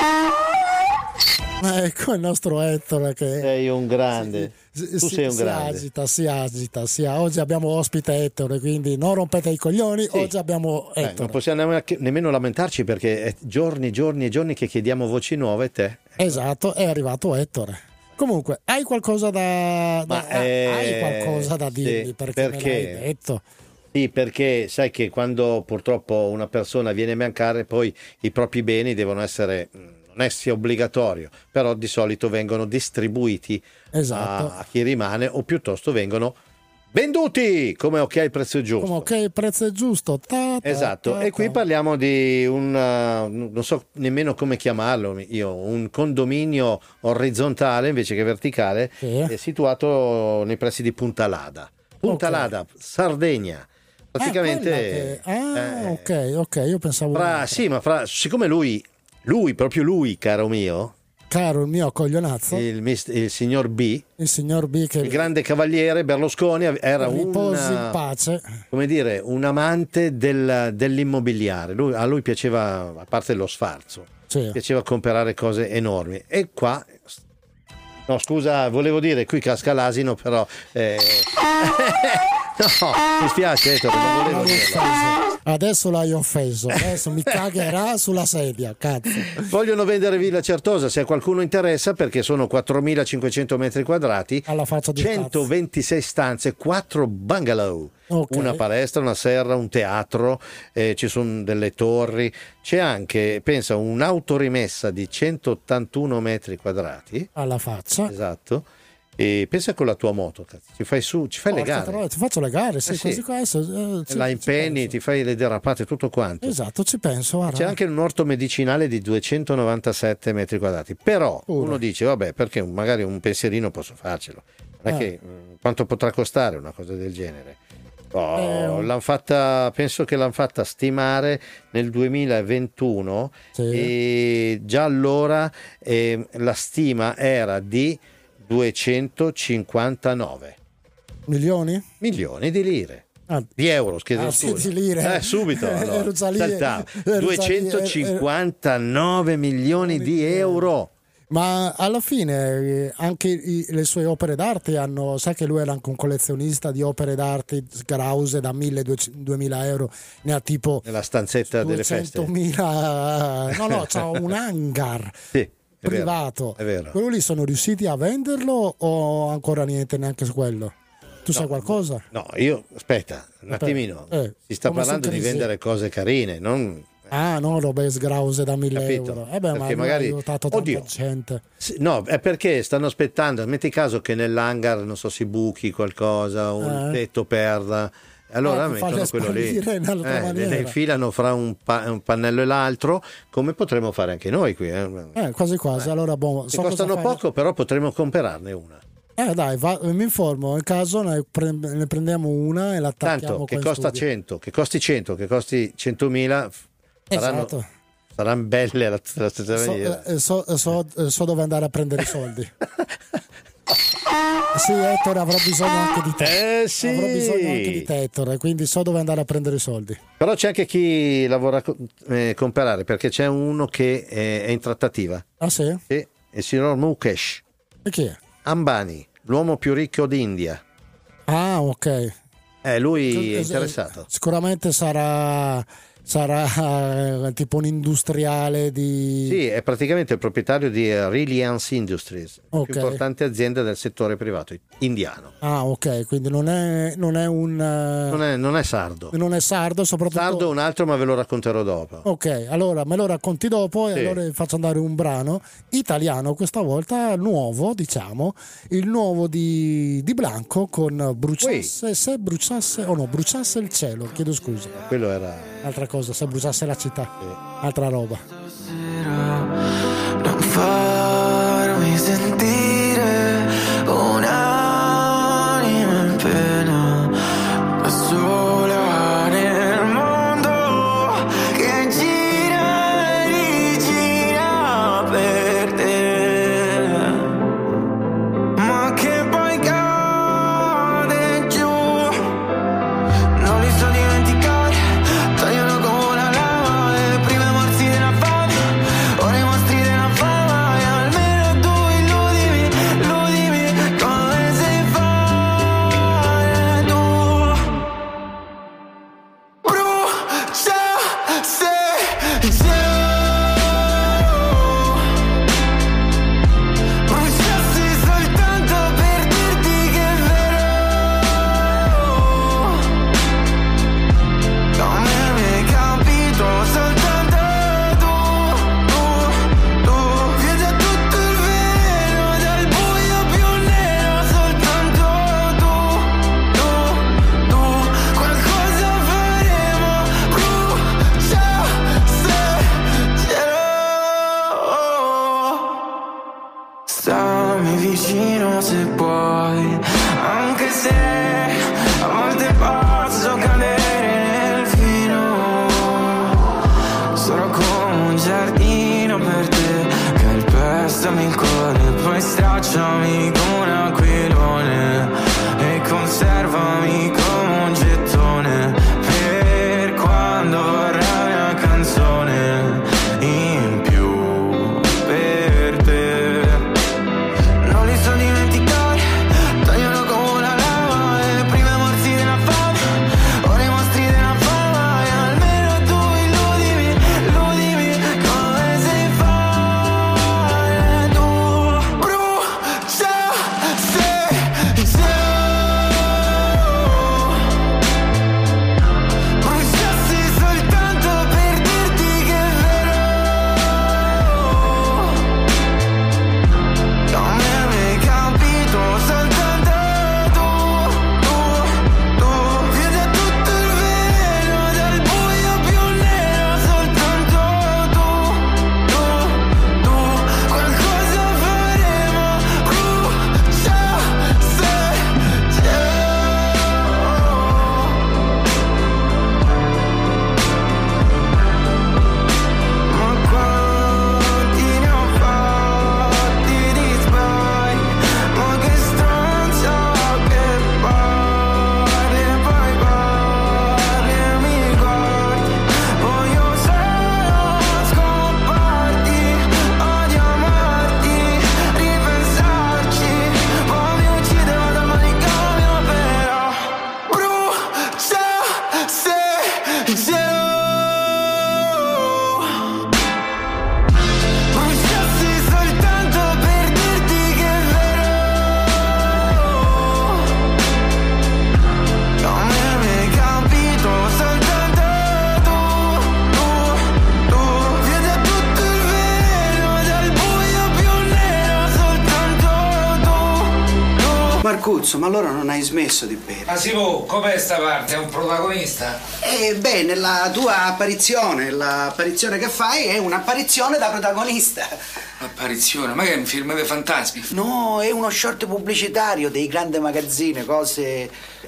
Ecco il nostro Ettore che Sei un grande. si, Tu si- sei un si grande. agita, si agita, si a- oggi abbiamo ospite Ettore, quindi non rompete i coglioni, Sì. oggi abbiamo Eh, Ettore. non possiamo neanche- nemmeno lamentarci perché è giorni, giorni e giorni che chiediamo voci nuove. Te Esatto, è arrivato Ettore. Comunque, hai qualcosa da, Ma, da- eh, hai qualcosa da sì, dirmi, perché, me perché? l'hai detto. Sì, perché sai che quando purtroppo una persona viene a mancare, poi i propri beni devono essere, non è sia obbligatorio, però di solito vengono distribuiti Esatto. a, a chi rimane o piuttosto vengono venduti come ok il prezzo è giusto. Come ok, il prezzo è giusto. Ta, ta, Esatto, ta, e qui ta. parliamo di un, uh, non so nemmeno come chiamarlo io, un condominio orizzontale invece che verticale, Sì. è situato nei pressi di Punta Lada. Punta Ok. Lada, Sardegna. Praticamente... Ah, quella che- ah, eh, ok, ok, io pensavo fra- un'altra. sì, ma fra, siccome lui, lui, proprio lui, caro mio, Caro il mio coglionazzo, il, il, mis- il signor B, signor B che il grande cavaliere Berlusconi, era riposi in un, pace. come dire, un amante del- dell'immobiliare. Lui- a lui piaceva, a parte lo sfarzo, Sì. piaceva comprare cose enormi. E qua, no scusa, volevo dire, qui casca l'asino, però... eh, no, mi spiace, Ettore, non volevo L'hai dirlo. offeso. Adesso l'hai offeso, adesso mi cagherà sulla sedia, cazzo. Vogliono vendere Villa Certosa, se a qualcuno interessa, perché sono quattromilacinquecento metri quadrati, Alla faccia di centoventisei stanze, quattro bungalow, Ok. una palestra, una serra, un teatro, eh, ci sono delle torri, c'è anche, pensa, un'autorimessa di centottantuno metri quadrati, Alla faccia. esatto, e pensa con la tua moto, cazzo, ci fai su, ci fai le Porca gare, troia, ti faccio le gare, sì, Eh sì. quasi questo. eh, ci- la ci impenni, penso. ti fai le derapate, tutto quanto. Esatto, ci penso. Guarda. C'è anche un orto medicinale di duecentonovantasette metri quadrati, però Pure. uno dice vabbè, perché magari un pensierino posso farcelo, non è Eh. che mh, quanto potrà costare una cosa del genere. Oh, Eh, un- l'han fatta, penso che l'hanno fatta stimare nel duemilaventuno Sì. e già allora eh, la stima era di duecentocinquantanove Milioni? milioni di lire. Ah, Di euro, scherzo, Ah, sì, scusa. di lire. Eh, subito allora. Ero già lì, Saltavo. ero già lì, duecentocinquantanove milioni di euro. Ma alla fine eh, anche i- le sue opere d'arte hanno, sai che lui era anche un collezionista di opere d'arte grause da mille duemila euro, ne ha tipo Nella stanzetta delle feste. duecentomila, no no, c'ha un hangar Sì, è vero, privato. è vero. Quello lì sono riusciti a venderlo o ancora niente neanche su quello? Tu sai qualcosa? No, io aspetta un attimino. Eh, si sta come parlando sono di crisi? vendere cose carine, non Ah, no, robe sgrause da mille Capito? euro. Eh beh, ma Perché hanno magari- aiutato tanta Oddio. gente. Sì, no, è perché stanno aspettando. Metti caso che nell'hangar, non so, si buchi qualcosa, un Eh. tetto perda. Allora Ah, ti mettono falli quello lì. spandire in altra Eh, maniera. le infilano fra un, pa- un pannello e l'altro, come potremmo fare anche noi qui. Eh. Eh, quasi quasi. Allora, boh, Che so cosa costano fare. poco, però potremmo comprarne una. Eh dai, va- mi informo, in caso ne, pre- ne prendiamo una e l'attacchiamo Tanto che qua in costa studio. cento, che costi cento, che costi centomila, saranno, Esatto. saranno belle alla, alla stessa So, maniera. eh, so, so- eh, so dove andare a prendere i soldi. Sì, Ettore, avrò bisogno anche di te. Eh sì. Avrò bisogno anche di te, Ettore, quindi so dove andare a prendere i soldi. Però c'è anche chi lavora co- eh, comprare, perché c'è uno che è, è in trattativa. Ah sì? Sì, è il signor Mukesh E chi è? Ambani, l'uomo più ricco d'India. Ah, ok. Eh, lui è Eh, interessato. Sicuramente sarà, sarà eh, tipo un industriale di... Sì, è praticamente il proprietario di eh, Reliance Industries, la Ok. più importante azienda del settore privato indiano. Ah, ok, quindi non è, non è un... eh, Non è, non è sardo. non è sardo, soprattutto... Sardo è un altro, ma ve lo racconterò dopo. Ok, allora me lo racconti dopo e Sì. allora faccio andare un brano italiano, questa volta nuovo, diciamo, il nuovo di, di Blanco con Bruciasse, se bruciasse, o no, bruciasse il cielo, chiedo scusa, Quello era... altra cosa, se bruciasse la città, altra roba. Non farmi sentire un'anima in pena, da sola nel mondo che gira e rigira per te, ma che poi cade giù. Non li so dimenticare, tagliano come una lava e prima morsi della fame, ora i mostri della fama e almeno tu illudimi, illudimi come sei fare tu. Brucia se bruciassi soltanto per dirti che è vero. Come mi hai capito soltanto tu, tu, tu. Vedi tutto il vero dal buio più nero, soltanto tu, tu, tu. Qualcosa faremo, brucia se cielo. Stammi vicino se puoi, anche se a volte posso cadere nel filo. Sono come un giardino per te, calpestami il cuore, poi stracciami come un aquilone e conservami come un gettone per quando vorrai una canzone in più per te. Non li so dimenticare, tagliano come una lava e prima morsi della fame, ora i mostri della fama e almeno tu illudimi, illudimi come sei fare tu. Brucia se cielo. Marcuzzo, ma allora non hai smesso di bere? Ma si può, com'è sta parte? È un protagonista? Eh, beh, nella tua apparizione, l'apparizione che fai è un'apparizione da protagonista. Apparizione? Ma che è un film dei fantasmi? No, è uno short pubblicitario dei grandi magazzini, cose...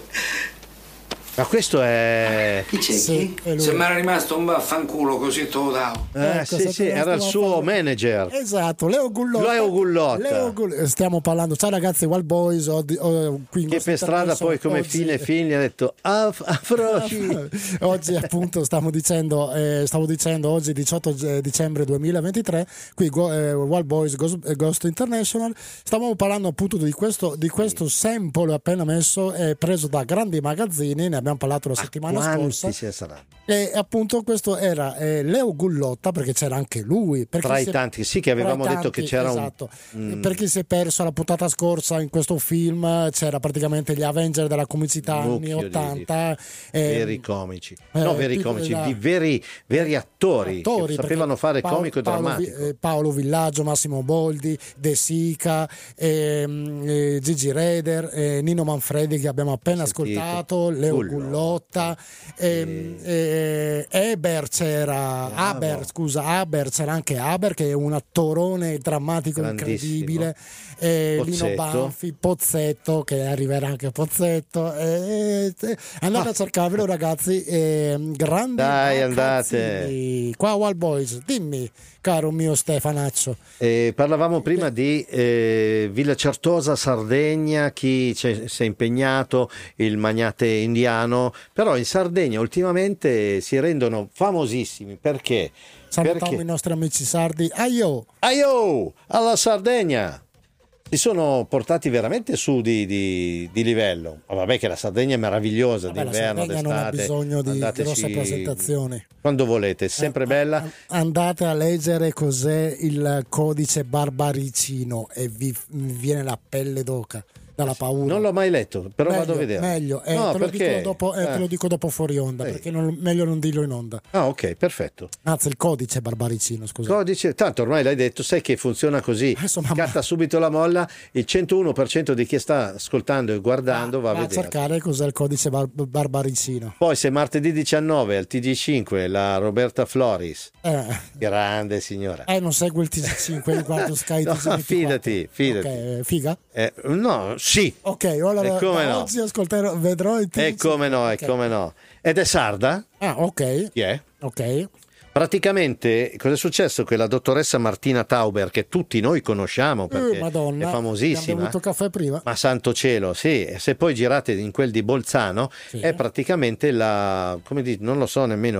Ma questo è... Chi c'è? Sì, Chi? è lui. Se mi era rimasto un baffanculo così te lo davo. Eh, Ecco, sì, se sì, te lo era il stiamo suo parlando. manager. Esatto, Leo Gullotta. Leo Gullotta. Leo Gull- stiamo parlando, ciao ragazzi, Wild Boys. O, o, qui in Che per strada poi come oggi- fine film gli ha detto "Af- Afroci". Oggi appunto stavo dicendo, eh, stavo dicendo oggi diciotto dicembre duemilaventitré, qui go, eh, Wild Boys Ghost, eh, Ghost International, stavamo parlando appunto di questo, di questo sample appena messo, eh, preso da grandi magazzini, ne abbiamo parlato la settimana Quanti scorsa. ce ne saranno? E appunto questo era eh, Leo Gullotta, perché c'era anche lui. Per chi Tra i si è- tanti, sì, che tra i avevamo detto tanti, che c'era un- esatto. Mm. Per chi si è perso la puntata scorsa, in questo film c'era praticamente gli Avenger della comicità anni Nucleo di- ottanta. eh, Veri comici, eh, no veri piccolo- comici, la- di veri, veri attori, attori, che sapevano perché fare Paolo- comico e Paolo drammatico. Vi- eh, Paolo Villaggio, Massimo Boldi, De Sica, ehm, eh, Gigi Reder, eh, Nino Manfredi che abbiamo appena Sentito. ascoltato, Leo Gullotta. Gullotta, ehm, eh, Eber c'era, Aber, scusa, Aber c'era anche Aber che è un attorone drammatico Grandissimo. incredibile, eh, Lino Pozzetto. Banfi, Pozzetto che arriverà anche Pozzetto, eh, eh, andate a cercarvelo ragazzi, eh, grandi Dai, ragazzini. Qua Wild Boys, dimmi caro mio Stefanaccio. Eh, parlavamo prima di eh, Villa Certosa, Sardegna, chi c'è- si è impegnato, il magnate indiano, però in Sardegna ultimamente si rendono famosissimi perché? Salutiamo Perché? i nostri amici sardi. Aio! Aio! Alla Sardegna! Si sono portati veramente su di, di- di livello. Ma vabbè che la Sardegna è meravigliosa, Vabbè, la d'inverno, Sardegna non ha d'estate. bisogno di Andateci grosse presentazioni. quando volete, è sempre bella. Andate a leggere cos'è il codice barbaricino e vi vi viene la pelle d'oca dalla paura. Non l'ho mai letto, però meglio, vado a vedere. Meglio, eh, No, te, lo perché? dico dopo, eh, te Eh. lo dico dopo fuori onda, Sì. perché non- meglio non dirlo in onda. Ah, ok, perfetto. Anzi, il codice barbaricino, scusa. Codice, tanto ormai l'hai detto, sai che funziona così. Scatta subito la molla, il centouno per cento di chi sta ascoltando e guardando va a Va a vedere. cercare cos'è il codice bar- barbaricino. Poi se martedì diciannove al T G cinque la Roberta Floris, Eh, grande signora. eh, non seguo il T G cinque, guardo Sky No, T G ventiquattro. fidati, fidati. Ok, figa? Eh, no, sì. Ok, allora E come da no? oggi ascolterò, vedrò il T G E come no, e Ok. come no. Ed è sarda? Ah, ok. Chi è? Ok. Praticamente cosa è successo? Che la dottoressa Martina Tauber, che tutti noi conosciamo perché Eh, Madonna, è famosissima, abbiamo bevuto caffè prima. ma santo cielo, sì, e se poi girate in quel di Bolzano Sì. è praticamente la, come dire, non lo so nemmeno,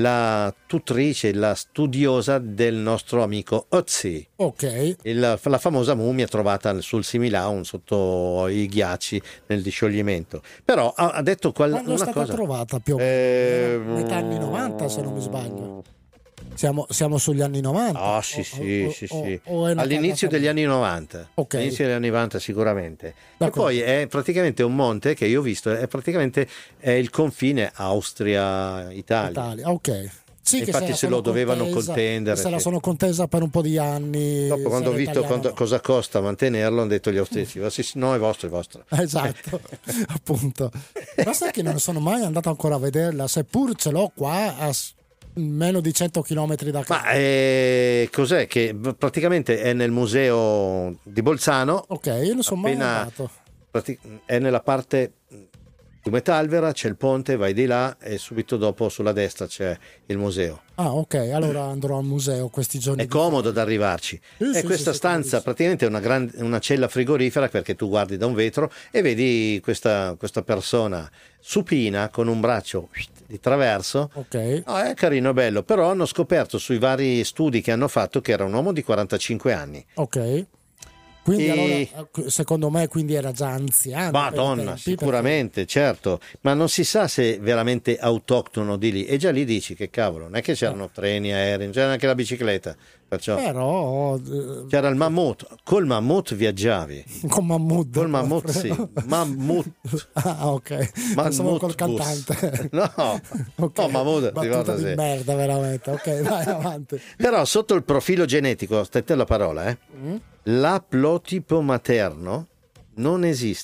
la tutrice, la studiosa del nostro amico Ötzi. Ok. Il- la famosa mummia trovata sul Similaun sotto i ghiacci nel discioglimento. Però ha, ha detto qual- Quando è una stata cosa. trovata più o meno? Eh, Metà anni novanta, se non mi sbaglio. Siamo, siamo sugli anni novanta. Ah, sì, O- sì, o- sì, o- sì. o è una All'inizio cagata- degli anni novanta. Ok. All'inizio degli anni novanta sicuramente. E D'accordo. poi è praticamente un monte che io ho visto, è praticamente è il confine Austria-Italia. Italia, ok. Sì, che Infatti la se sono lo dovevano contesa- contendere, Se la sì. sono contesa per un po' di anni. Dopo quando ho se visto l'italiano- quando- cosa costa mantenerlo, hanno detto gli austriaci, "Ah, sì, sì, no, è vostro, è vostro. Esatto, appunto. Ma sai che non sono mai andato ancora a vederla, seppur ce l'ho qua a s- meno di cento chilometri da casa. Ma eh, cos'è? Che praticamente è nel museo di Bolzano. Ok, io non sono mai appena- andato. prati- è nella parte di Metalvera, c'è il ponte, vai di là e subito dopo sulla destra c'è il museo. Ah, ok, allora andrò al museo questi giorni. È comodo ad arrivarci. Sì, e sì, questa sì, stanza praticamente è una, gran- una cella frigorifera perché tu guardi da un vetro e vedi questa, questa persona supina con un braccio di traverso. Ok. No, è carino, è bello, però hanno scoperto sui vari studi che hanno fatto che era un uomo di quarantacinque anni. Ok. Quindi E- allora, secondo me, quindi era già anziano. per i Madonna, tempi, sicuramente, certo, ma non si sa se è veramente autoctono di lì. E già lì dici che cavolo, non è che c'erano treni, aerei, non c'era neanche la bicicletta. Perciò Però eh, c'era il mammut, col mammut viaggiavi. con Mahmood. Col mammut sì, mammut. Ah, ok. Pensavo col Mammut bus. cantante. No, Ok. no, Mahmood, Battuta ricorda di se- merda, veramente. Ok, vai avanti. Però sotto il profilo genetico, state la parola, eh, Mm? l'aplotipo materno non esiste.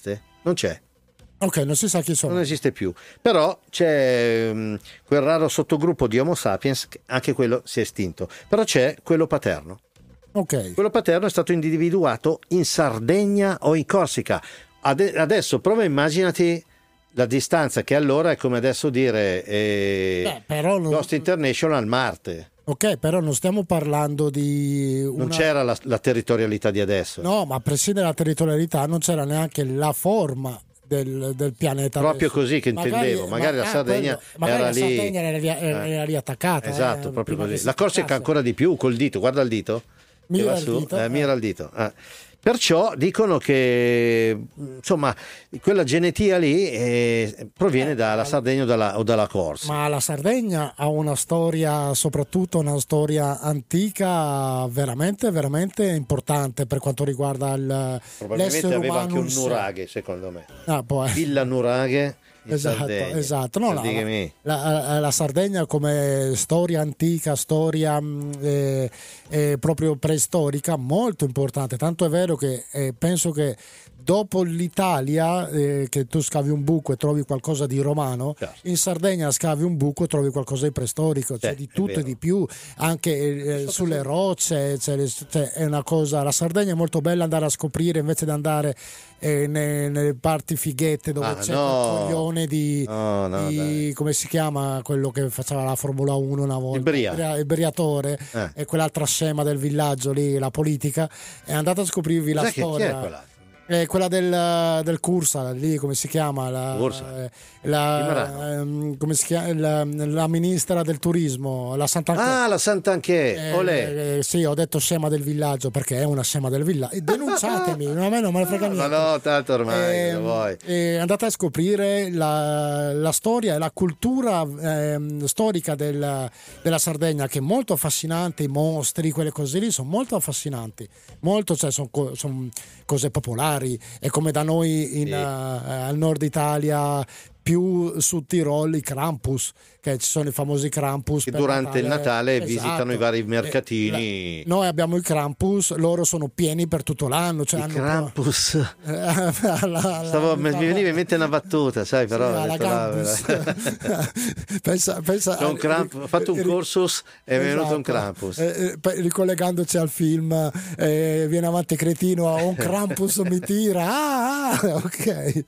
non c'è. Ok, non si sa chi sono. Non esiste più. Però c'è um, quel raro sottogruppo di Homo sapiens, che anche quello si è estinto. Però c'è quello paterno. Ok. Quello paterno è stato individuato in Sardegna o in Corsica. Ade- adesso prova, immaginati la distanza, che allora è come adesso dire eh, Beh, però non... Ghost International Marte. Ok, però non stiamo parlando di una... Non c'era la, la territorialità di adesso. No, ma a prescindere dalla territorialità non c'era neanche la forma del, del pianeta. Proprio adesso. così che intendevo, magari, magari ma, la Sardegna ah, quello, magari era la lì. Sardegna era, lì- era, Eh. era lì attaccata. Esatto, eh, proprio prima che così. si La Corsica attaccasse. ancora di più, col dito, guarda il dito. Che Mira va il su, dito, eh, eh. mira il dito. eh. Perciò dicono che insomma quella genetia lì eh, proviene dalla Sardegna o dalla, o dalla Corsica. Ma la Sardegna ha una storia, soprattutto una storia antica veramente, veramente importante per quanto riguarda il, Probabilmente l'essere aveva umano anche un in sé. nuraghe, secondo me. Ah, poi. Villa Nuraghe in Esatto, Sardegna. esatto. No, la, Saldigami. la, la Sardegna come storia antica, storia mh, eh, eh, proprio preistorica, molto importante. Tanto è vero che eh, penso che dopo l'Italia, eh, che tu scavi un buco e trovi qualcosa di romano, Certo. in Sardegna scavi un buco e trovi qualcosa di preistorico, c'è Sì, di è tutto e vero. di più, anche eh, sulle rocce, c'è le- c'è- è una cosa. La Sardegna è molto bella andare a scoprire invece di andare eh, ne- nelle parti fighette dove Ah, c'è no. quel coglione di, No, no, di- dai. come si chiama quello che faceva la Formula uno una volta, Il Bria. Bria- il Briatore, Eh. e quell'altra scema del villaggio lì, la politica, è andata a scoprirvi la Sai che- chi storia. è quella? Eh, quella del, del Cursa, lì come si chiama? La, Cursa? eh, la- Chimarano. ehm, come si chiama? La, la ministra del turismo, la Sant'Anché. Ah, la Sant'Anché, Eh, olè. eh, sì, ho detto scema del villaggio perché è una scema del villaggio. Denunciatemi, a me non me ne frega niente. Ma no, tanto ormai Ehm, lo vuoi. eh, andate a scoprire la, la storia e la cultura ehm, storica del- della Sardegna, che è molto affascinante. I mostri, quelle cose lì sono molto affascinanti, molto, cioè sono cose popolari. È come da noi in, Sì. eh, al nord Italia, più su Tirol, i Krampus, che ci sono i famosi Krampus Che per durante il Natale Esatto. visitano i vari Eh, mercatini. la- noi abbiamo i Krampus, loro sono pieni per tutto l'anno, cioè I hanno Krampus. Eh, la- la- Stavo, la- mi veniva in mente una battuta, sai, però. Sì, ho alla detto, Krampus. vabbè. pensa, pensa C'è un Kramp- ho fatto un ri- cursus e è venuto esatto. un Krampus. Eh, eh, poi ricollegandoci al film, eh, viene avanti cretino, un Krampus mi tira, ah, ah, ok.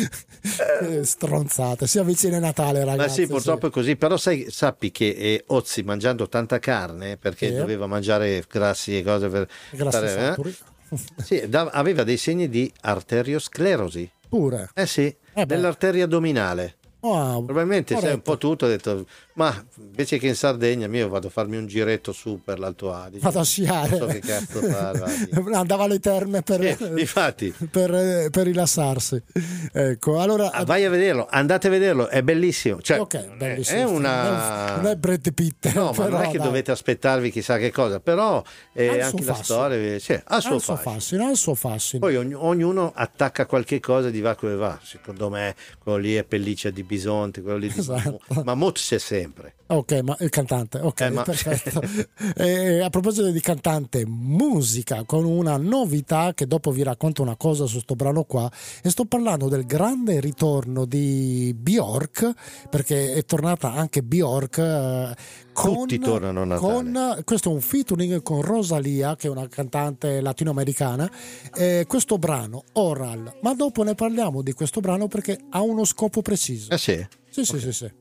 Eh, stronzate, si avvicina Natale, Ma ragazzi. sì, purtroppo è così, però sai, sappi che eh, Ozzi, mangiando tanta carne, perché Sì. doveva mangiare grassi e cose per Grassi stare, eh, saturi. sì, da- aveva dei segni di arteriosclerosi. Pure. Eh sì, Eh beh. dell'arteria addominale. Oh, Probabilmente sai un poveretto. po' tutto, ho detto, ma invece che in Sardegna, io vado a farmi un giretto su per l'Alto Adige. Vado a sciare. Non so che cazzo fare, vai. Andava alle terme per, Eh, infatti. per, per rilassarsi. Ecco, allora Ah, vai a vederlo, andate a vederlo, è bellissimo. Cioè, ok, bellissimo. è una... Non è Brad Pitt. No, ma non però, è che dai. dovete aspettarvi chissà che cosa, però eh, Ha il anche suo la fascino. storia sì, ha il Ha suo il suo fascino. fascino, ha il suo fascino. Poi ogni- ognuno attacca qualche cosa di va come va. Secondo me quello lì è pelliccia di bisonte, quello lì di Esatto. Mammut c'è sempre. Ok, ma il cantante, ok, Eh, ma- perfetto. E a proposito di cantante, musica con una novità che dopo vi racconto una cosa su sto brano qua, e sto parlando del grande ritorno di Bjork, perché è tornata anche Bjork eh, con, Tutti tornano a Natale. con questo è un featuring con Rosalia, che è una cantante latinoamericana, eh, questo brano Oral, ma dopo ne parliamo di questo brano perché ha uno scopo preciso. Eh sì. Sì, sì, sì, sì.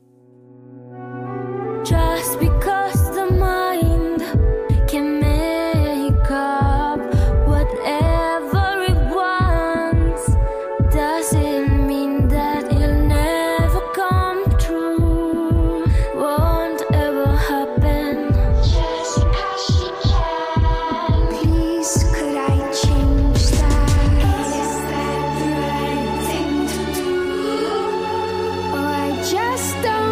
Just because the mind can make up whatever it wants doesn't mean that it'll never come true, won't ever happen. Just because you can. Please, could I change that? Is that the right thing to do? Or I just don't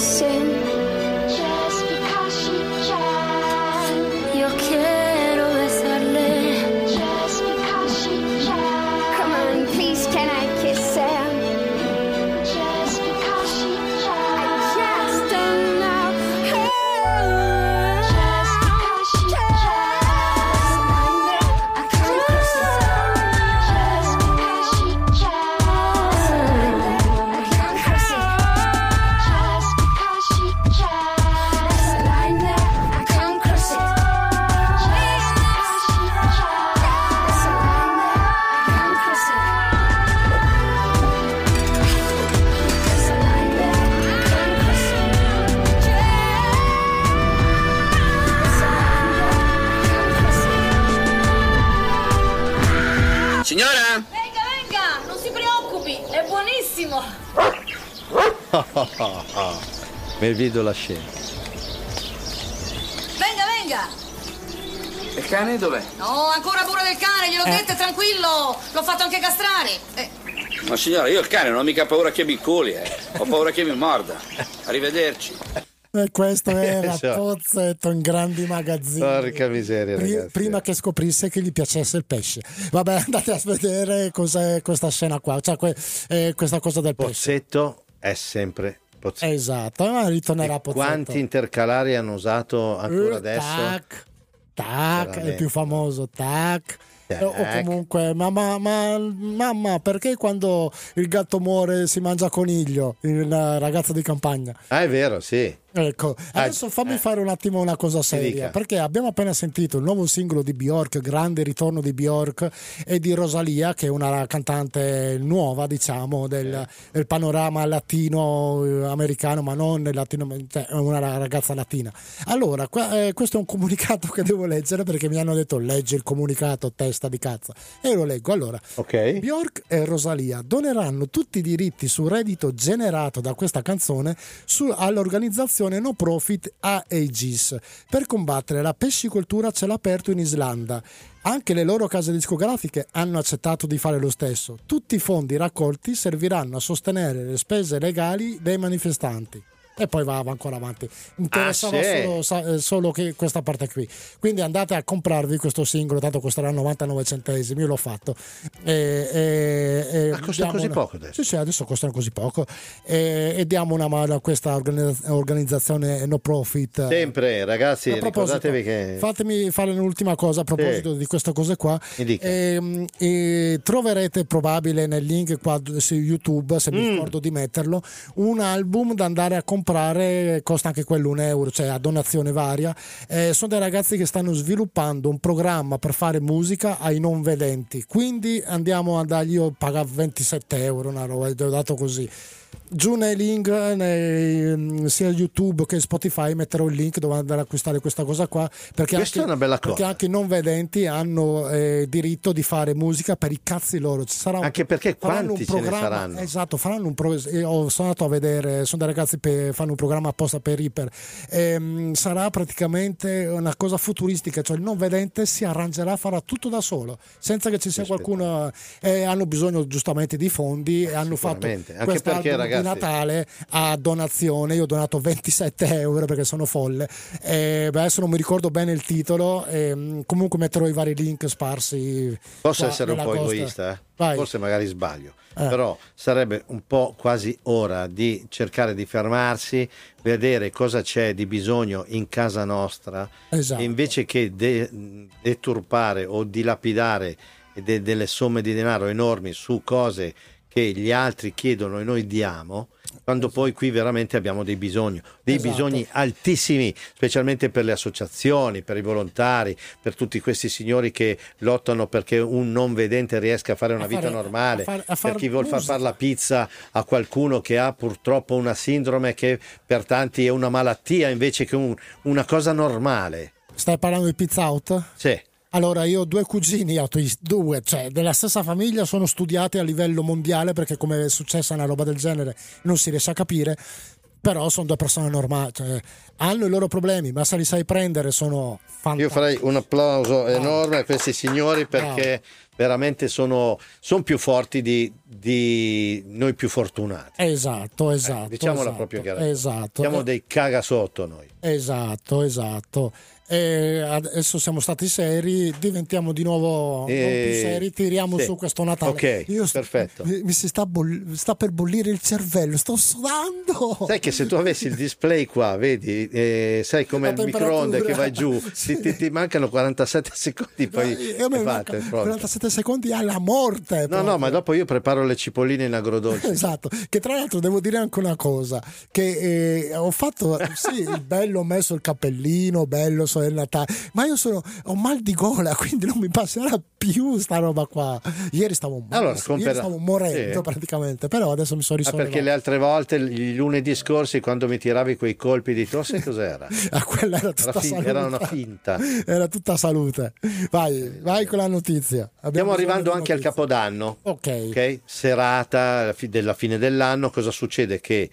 kissing. Just because she can. Yo quiero besarle. Just because she can. Come on, please, can I kiss Sam? Just because she can. I just don't know her. Just because she can. I can't cross it. Just because she can. I can't cross it. Just because she can. That's a line that I can't cross it. Just because she can. That's a line that I can't cross it. That's a line that I can't cross it. That's a line that I can't cross it. Signora? Venga, venga, non si preoccupi, è buonissimo. Mi vedo la scena. Venga, venga. E il cane dov'è? No, ancora pure del cane, gliel'ho detto, è tranquillo. L'ho fatto anche castrare. Eh, Ma signora, io il cane non ho mica paura che mi culi, eh. Ho paura che mi morda. Arrivederci. E questo era Esatto. Pozzetto in grandi magazzini. Porca miseria, Pri- ragazzi. prima che scoprisse che gli piacesse il pesce. Vabbè, andate a vedere cos'è questa scena qua, cioè que- eh, questa cosa del pesce. Pozzetto è sempre Pozzetto. Esatto, ma ritornerà Pozzetto. Quanti intercalari hanno usato ancora Eh, adesso? Tac, tac, è il Veramente. più famoso, tac. Tac. O comunque, ma, ma, ma- mamma, perché quando il gatto muore si mangia coniglio? Il ragazzo di campagna. Ah, è vero, sì. Ecco, adesso fammi fare un attimo una cosa seria, dica. perché abbiamo appena sentito il nuovo singolo di Bjork, grande ritorno di Bjork e di Rosalia, che è una cantante nuova, diciamo, del, del panorama latino eh, americano, ma non latino, cioè è una ragazza latina. Allora, qua- eh, questo è un comunicato che devo leggere, perché mi hanno detto leggi il comunicato, testa di cazzo, e lo leggo. Allora, Ok. Bjork e Rosalia doneranno tutti i diritti sul reddito generato da questa canzone su- all'organizzazione no profit Aegis per combattere la pescicoltura a cielo aperto in Islanda. Anche le loro case discografiche hanno accettato di fare lo stesso. Tutti i fondi raccolti serviranno a sostenere le spese legali dei manifestanti. E poi va ancora avanti. Interessava Ah, sì? solo, sa- eh, solo che questa parte qui. Quindi andate a comprarvi questo singolo, tanto costerà novantanove centesimi. Io l'ho fatto. E, e, e Ma costa diamo così una- poco adesso? Sì, sì, adesso costano così poco. E, e diamo una mano a questa organizza- organizzazione no profit. Sempre, ragazzi, A proposito, ricordatevi che... fatemi fare un'ultima cosa a proposito Sì. di queste cose qua. Mi dica. Ehm, e troverete probabile nel link qua su YouTube, se mi Mm. ricordo di metterlo, un album da andare a comprare, costa anche quello un euro, cioè a donazione varia. Eh, sono dei ragazzi che stanno sviluppando un programma per fare musica ai non vedenti, quindi andiamo a dargli, io pago ventisette euro, una roba, gli ho dato così. Giù nei link, nei, sia YouTube che Spotify, metterò il link dove andare ad acquistare questa cosa qua, perché Questa anche, è una bella perché cosa. anche i non vedenti hanno eh, diritto di fare musica per i cazzi loro. Ci sarà un- Anche perché faranno quanti un ce ne programma- saranno? Esatto, faranno un pro- eh, ho- sono andato a vedere, sono dei ragazzi che fanno un programma apposta per Reaper. Ehm, sarà praticamente una cosa futuristica, cioè il non vedente si arrangerà, farà tutto da solo, senza che ci sia qualcuno. Eh, hanno bisogno giustamente di fondi e hanno fatto Sicuramente. Anche quest'album perché, di ragazzi, Natale a donazione. Io ho donato ventisette euro perché sono folle. Eh, beh, adesso non mi ricordo bene il titolo. ehm, comunque metterò i vari link sparsi. Posso qua essere un nella po' costa. egoista, eh? Vai. Forse magari sbaglio, Eh. però sarebbe un po' quasi ora di cercare di fermarsi, vedere cosa c'è di bisogno in casa nostra, Esatto. e invece che de- deturpare o dilapidare de- delle somme di denaro enormi su cose che gli altri chiedono e noi diamo, quando poi qui veramente abbiamo dei bisogni, dei Esatto. bisogni altissimi, specialmente per le associazioni, per i volontari, per tutti questi signori che lottano perché un non vedente riesca a fare una A vita fare- normale, a far- a far per chi vuol far musica. fare la pizza a qualcuno che ha purtroppo una sindrome che per tanti è una malattia invece che un- una cosa normale. Stai parlando di Pizza Out? Sì. Allora, io ho due cugini, autisti, due, cioè della stessa famiglia, sono studiati a livello mondiale, perché come è successa una roba del genere non si riesce a capire, però sono due persone normali, cioè, hanno i loro problemi, ma se li sai prendere sono fantastici. Io farei un applauso enorme a questi signori perché veramente sono, sono più forti di, di noi più fortunati. Esatto, esatto. Eh, diciamola esatto, proprio chiaramente. Esatto. Siamo Eh, dei cagasotto noi. Esatto, esatto. E adesso siamo stati seri, diventiamo di nuovo non più Eh, seri, tiriamo sì. su questo Natale. Ok, Io sto- perfetto. Mi, mi si sta, boll- sta per bollire il cervello, sto sudando. Sai che se tu avessi il display qua, vedi, eh, sai come La il temperatura. microonde che vai giù, ti, ti- ti mancano quarantasette secondi, poi Io mi è manca fatto, è pronto. quarantasette secondi alla morte. No, proprio. no, ma dopo io preparo le cipolline in agrodolce. Esatto, che tra l'altro devo dire anche una cosa, che eh, ho fatto, sì, il bello, ho messo il cappellino, bello, so il Natale, ma io sono, ho mal di gola, quindi non mi passerà più sta roba qua. Ieri stavo, Allora, ieri compera- stavo morendo sì. praticamente, però adesso mi sono Ah, risollevato. perché le altre volte, i lunedì scorsi, quando mi tiravi quei colpi di tosse, cos'era? Ah, quella era tutta Era, fin- salute. era una finta. Era tutta salute. Vai, vai con la notizia. Abbiamo Stiamo bisogno arrivando di anche al notizie. Capodanno. Ok. Ok? Serata fi- della fine dell'anno. Cosa succede? Che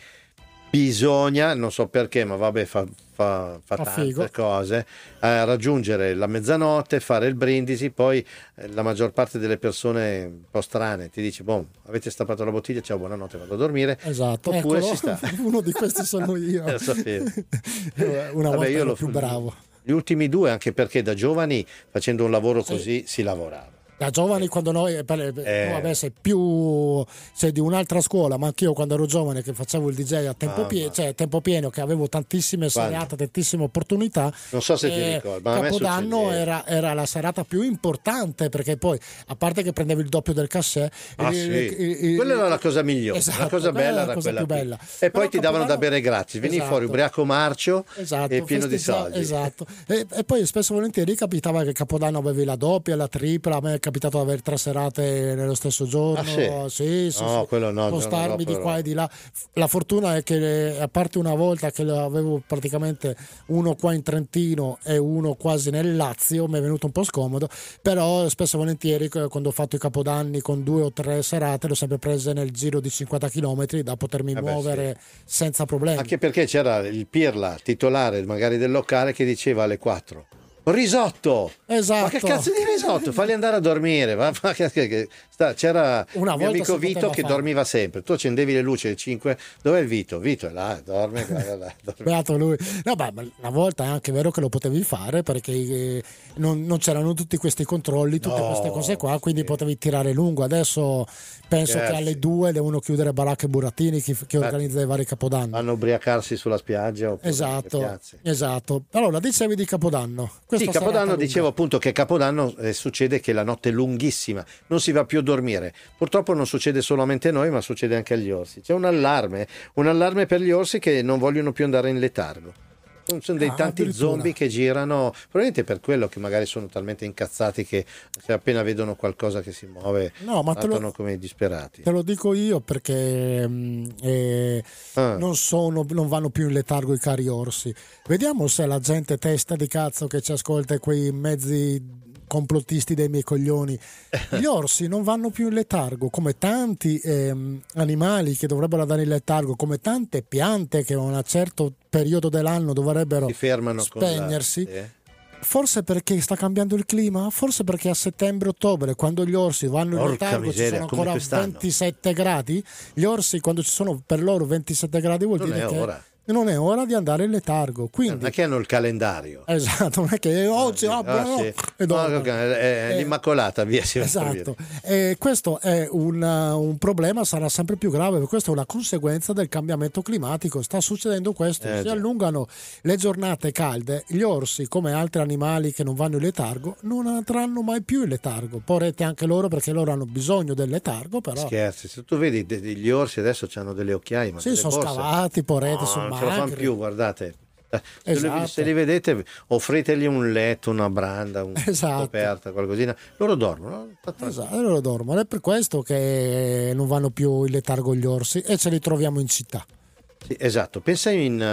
bisogna, non so perché, ma vabbè, fa, fa, fa Fa tante figo. cose, eh, raggiungere la mezzanotte, fare il brindisi, poi eh, la maggior parte delle persone un po' strane ti dice, boh, avete stappato la bottiglia, ciao, buonanotte, vado a dormire. Esatto, Oppure eccolo, si sta. uno di questi sono io. Lo sapevo. Una Vabbè, volta io ero lo- più bravo. Gli ultimi due, anche perché da giovani, facendo un lavoro così, si lavorava. Da giovani, quando noi, per- per- Eh. tu, vabbè, sei più, sei di un'altra scuola, ma anch'io quando ero giovane che facevo il D J a tempo, Ah, pie- ma- cioè, a tempo pieno, che avevo tantissime Quando? serate, tantissime opportunità. Non so se ti eh, ricordi, ma a me Capodanno succedeva. era, era la serata più importante, perché poi, a parte che prendevi il doppio del cassè, Ah, il- sì. il- il- Quella era la cosa migliore, Esatto, la cosa quella bella era era la cosa quella più qui. bella. E poi Però ti davano da Capodanno- bere gratis, venivi Esatto. fuori ubriaco marcio Esatto, e pieno di festeggia- soldi. esatto. E, e poi spesso e volentieri capitava che Capodanno avevi la doppia, la tripla. A me è capitato di avere tre serate nello stesso giorno. Ah, sì? sì, sì, No, sì. quello no, Spostarmi il giorno di dopo qua no. e di là. La fortuna è che, a parte una volta che avevo praticamente uno qua in Trentino e uno quasi nel Lazio, mi è venuto un po' scomodo. Però spesso e volentieri, quando ho fatto i Capodanni con due o tre serate, l'ho sempre prese nel giro di cinquanta chilometri da potermi Eh beh, muovere senza problemi. Anche perché c'era il Pirla, titolare magari del locale, che diceva alle quattro: risotto! Esatto. Ma che cazzo di risotto? Falli andare a dormire. Ma, ma che- che- che- sta- c'era Una il mio volta amico si Vito poteva che fare. dormiva sempre. Tu accendevi le luci alle cinque. Dov'è il Vito? Vito è là, dorme. guarda là, dorme. Beato lui. No, beh, ma una volta è anche vero che lo potevi fare, perché eh, non, non c'erano tutti questi controlli, tutte No, queste cose qua, quindi potevi tirare lungo. Adesso penso Scherzi. che alle due devono chiudere baracche e burattini, chi, chi organizza i vari Capodanni. Vanno a ubriacarsi sulla spiaggia oppure nelle Esatto, piazze. esatto. Allora, dicevi di Capodanno. Sì, Questa Capodanno serata lunga. dicevo appunto che Capodanno eh, succede che la notte è lunghissima, non si va più a dormire. Purtroppo non succede solamente a noi, ma succede anche agli orsi. C'è un allarme, un allarme per gli orsi che non vogliono più andare in letargo. Sono dei Ah, tanti addirittura. zombie che girano, probabilmente per quello che magari sono talmente incazzati che se appena vedono qualcosa che si muove No, ma te lo- saltano come i disperati. Te lo dico io perché mm, eh, Ah. non, sono, non vanno più in letargo i cari orsi. Vediamo se la gente testa di cazzo che ci ascolta e quei mezzi complottisti dei miei coglioni. Gli orsi non vanno più in letargo, come tanti ehm, animali che dovrebbero andare in letargo, come tante piante che a un certo periodo dell'anno dovrebbero Si fermano con la- spegnersi. eh. Forse perché sta cambiando il clima, forse perché a settembre-ottobre, quando gli orsi vanno in Porca letargo, ci miseria, sono come ancora quest'anno. ventisette gradi. Gli orsi, quando ci sono per loro ventisette gradi, vuol Non dire è che ora. non è ora di andare in letargo. Quindi, Non è che hanno il calendario. esatto, non è che oggi ah, Ah, no, sì. e No, dormono. è, è Eh, l'Immacolata, via. Si va per Esatto, e questo è un, un problema, sarà sempre più grave, questa è una conseguenza del cambiamento climatico. Sta succedendo questo, Eh, si già. allungano le giornate calde, gli orsi, come altri animali che non vanno in letargo, non andranno mai più in letargo. Porrete anche loro, perché loro hanno bisogno del letargo, però Scherzi, se tu vedi de- gli orsi adesso hanno delle occhiaie, ma sì, delle sono borse. scavati, porrete, No, sono non ce la fanno magri. più, guardate. Eh, Se, Esatto. li, se li vedete, offritegli un letto, una branda, una Esatto. coperta, qualcosina. Loro dormono. no? Esatto, loro dormono, è per questo che non vanno più in letargo gli orsi e ce li troviamo in città. Sì, esatto. Pensa in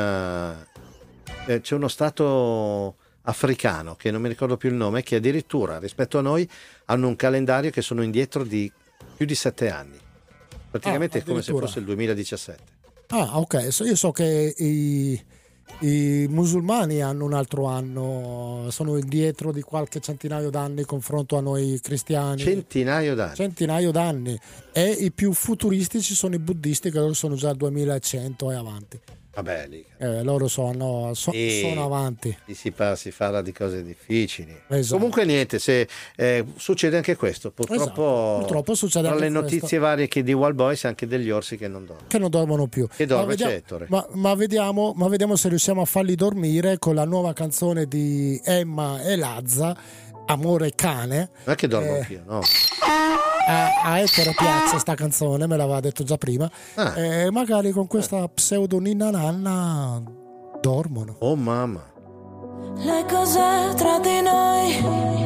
eh, eh, c'è uno stato africano che non mi ricordo più il nome, che addirittura rispetto a noi hanno un calendario che sono indietro di più di sette anni. Praticamente Ah, è come se addirittura. fosse il duemiladiciassette. Ah, ok. So- Io so che i, I musulmani hanno un altro anno, sono indietro di qualche centinaio d'anni in confronto a noi cristiani. Centinaio d'anni. Centinaio d'anni. E i più futuristici sono i buddisti, che loro sono già duemilacento e avanti. Vabbè, lì. Eh, loro sono, so, E sono avanti. Si, parla, si parla di cose difficili. Esatto. Comunque niente, se, eh, succede anche questo. Purtroppo, Esatto, purtroppo succede tra anche le notizie questo. varie che di Wild Boys, anche degli orsi che non dormono. Che non dormono più. Che dorme ma, vediamo, Ettore. ma, ma, vediamo, ma vediamo se riusciamo a farli dormire con la nuova canzone di Emma e Lazza, Amore cane. Non è che dormo Eh, anch'io, no? A, a Ettore piace sta canzone, me l'aveva detto già prima. Ah. E magari con questa pseudo ninna nanna dormono. Oh mamma. Le cose tra di noi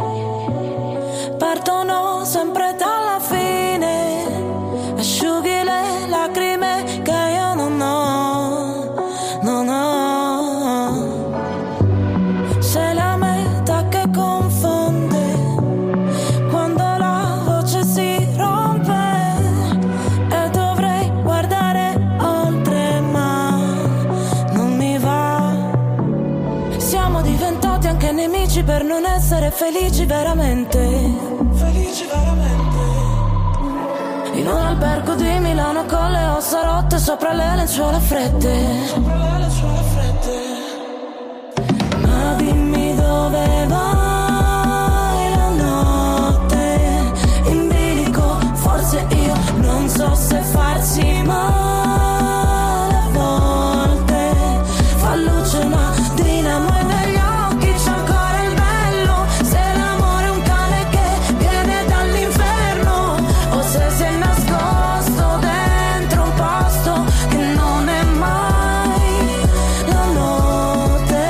partono sempre dalla fine. Asciughi le lacrime che io non ho, non ho. Sei la meta che confonde quando la voce si rompe e dovrei guardare oltre ma non mi va. Siamo diventati anche nemici per non essere felici veramente. Felici veramente. In un albergo di Milano con le ossa rotte sopra le lenzuola fredde. Sopra le lenzuola fredde. Ma dimmi dove vai la notte in bilico. Forse io non so se farsi male a volte. Fa luce una dinamo e negli occhi c'è ancora il bello. Se l'amore è un cane che viene dall'inferno o se si è nascosto dentro un posto che non è mai la notte.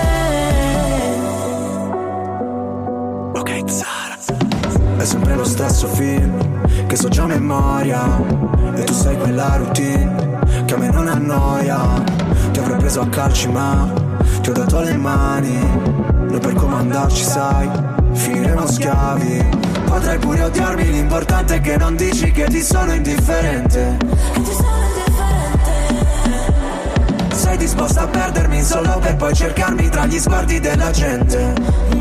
Ok, Zara. È sempre lo stesso film che so già a memoria. E tu sei quella routine che a me non annoia. Ti avrei preso a calci ma ti ho dato le mani. Noi per comandarci sai, finiremo schiavi. Potrai pure odiarmi, l'importante è che non dici che ti sono indifferente. Che ti sono indifferente. Sei disposta a perdermi solo per poi cercarmi tra gli sguardi della gente.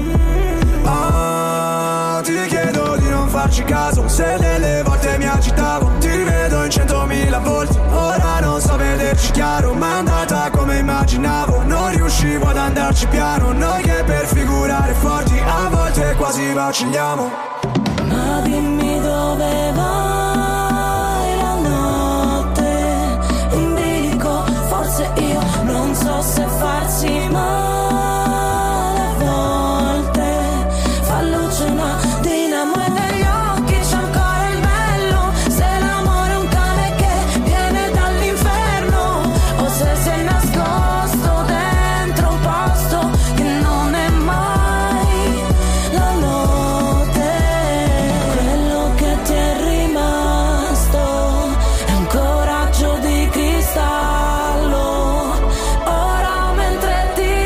Ah, ti chiedo di non farci caso, se delle volte mi agitavo. Ti rivedo in centomila volti, ora non so vederci chiaro. Ma è andata come immaginavo, non riuscivo ad andarci piano. Noi che per figurare forti a volte quasi vacilliamo. Ma dimmi dove vai la notte in bilico. Forse io non so se farsi male a volte. Fa luce una dinamo e negli occhi c'è ancora il bello. Se l'amore è un cane che viene dall'inferno o se si è nascosto dentro un posto che non è mai la notte. Quello che ti è rimasto è un coraggio di cristallo. Ora mentre ti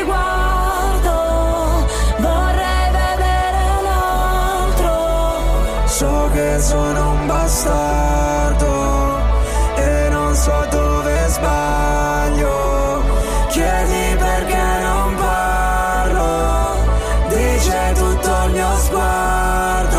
guardo vorrei vedere un altro. So che sono un bastardo e non so dove sbaglio. Chiedi perché non parlo, dice tutto il mio sguardo.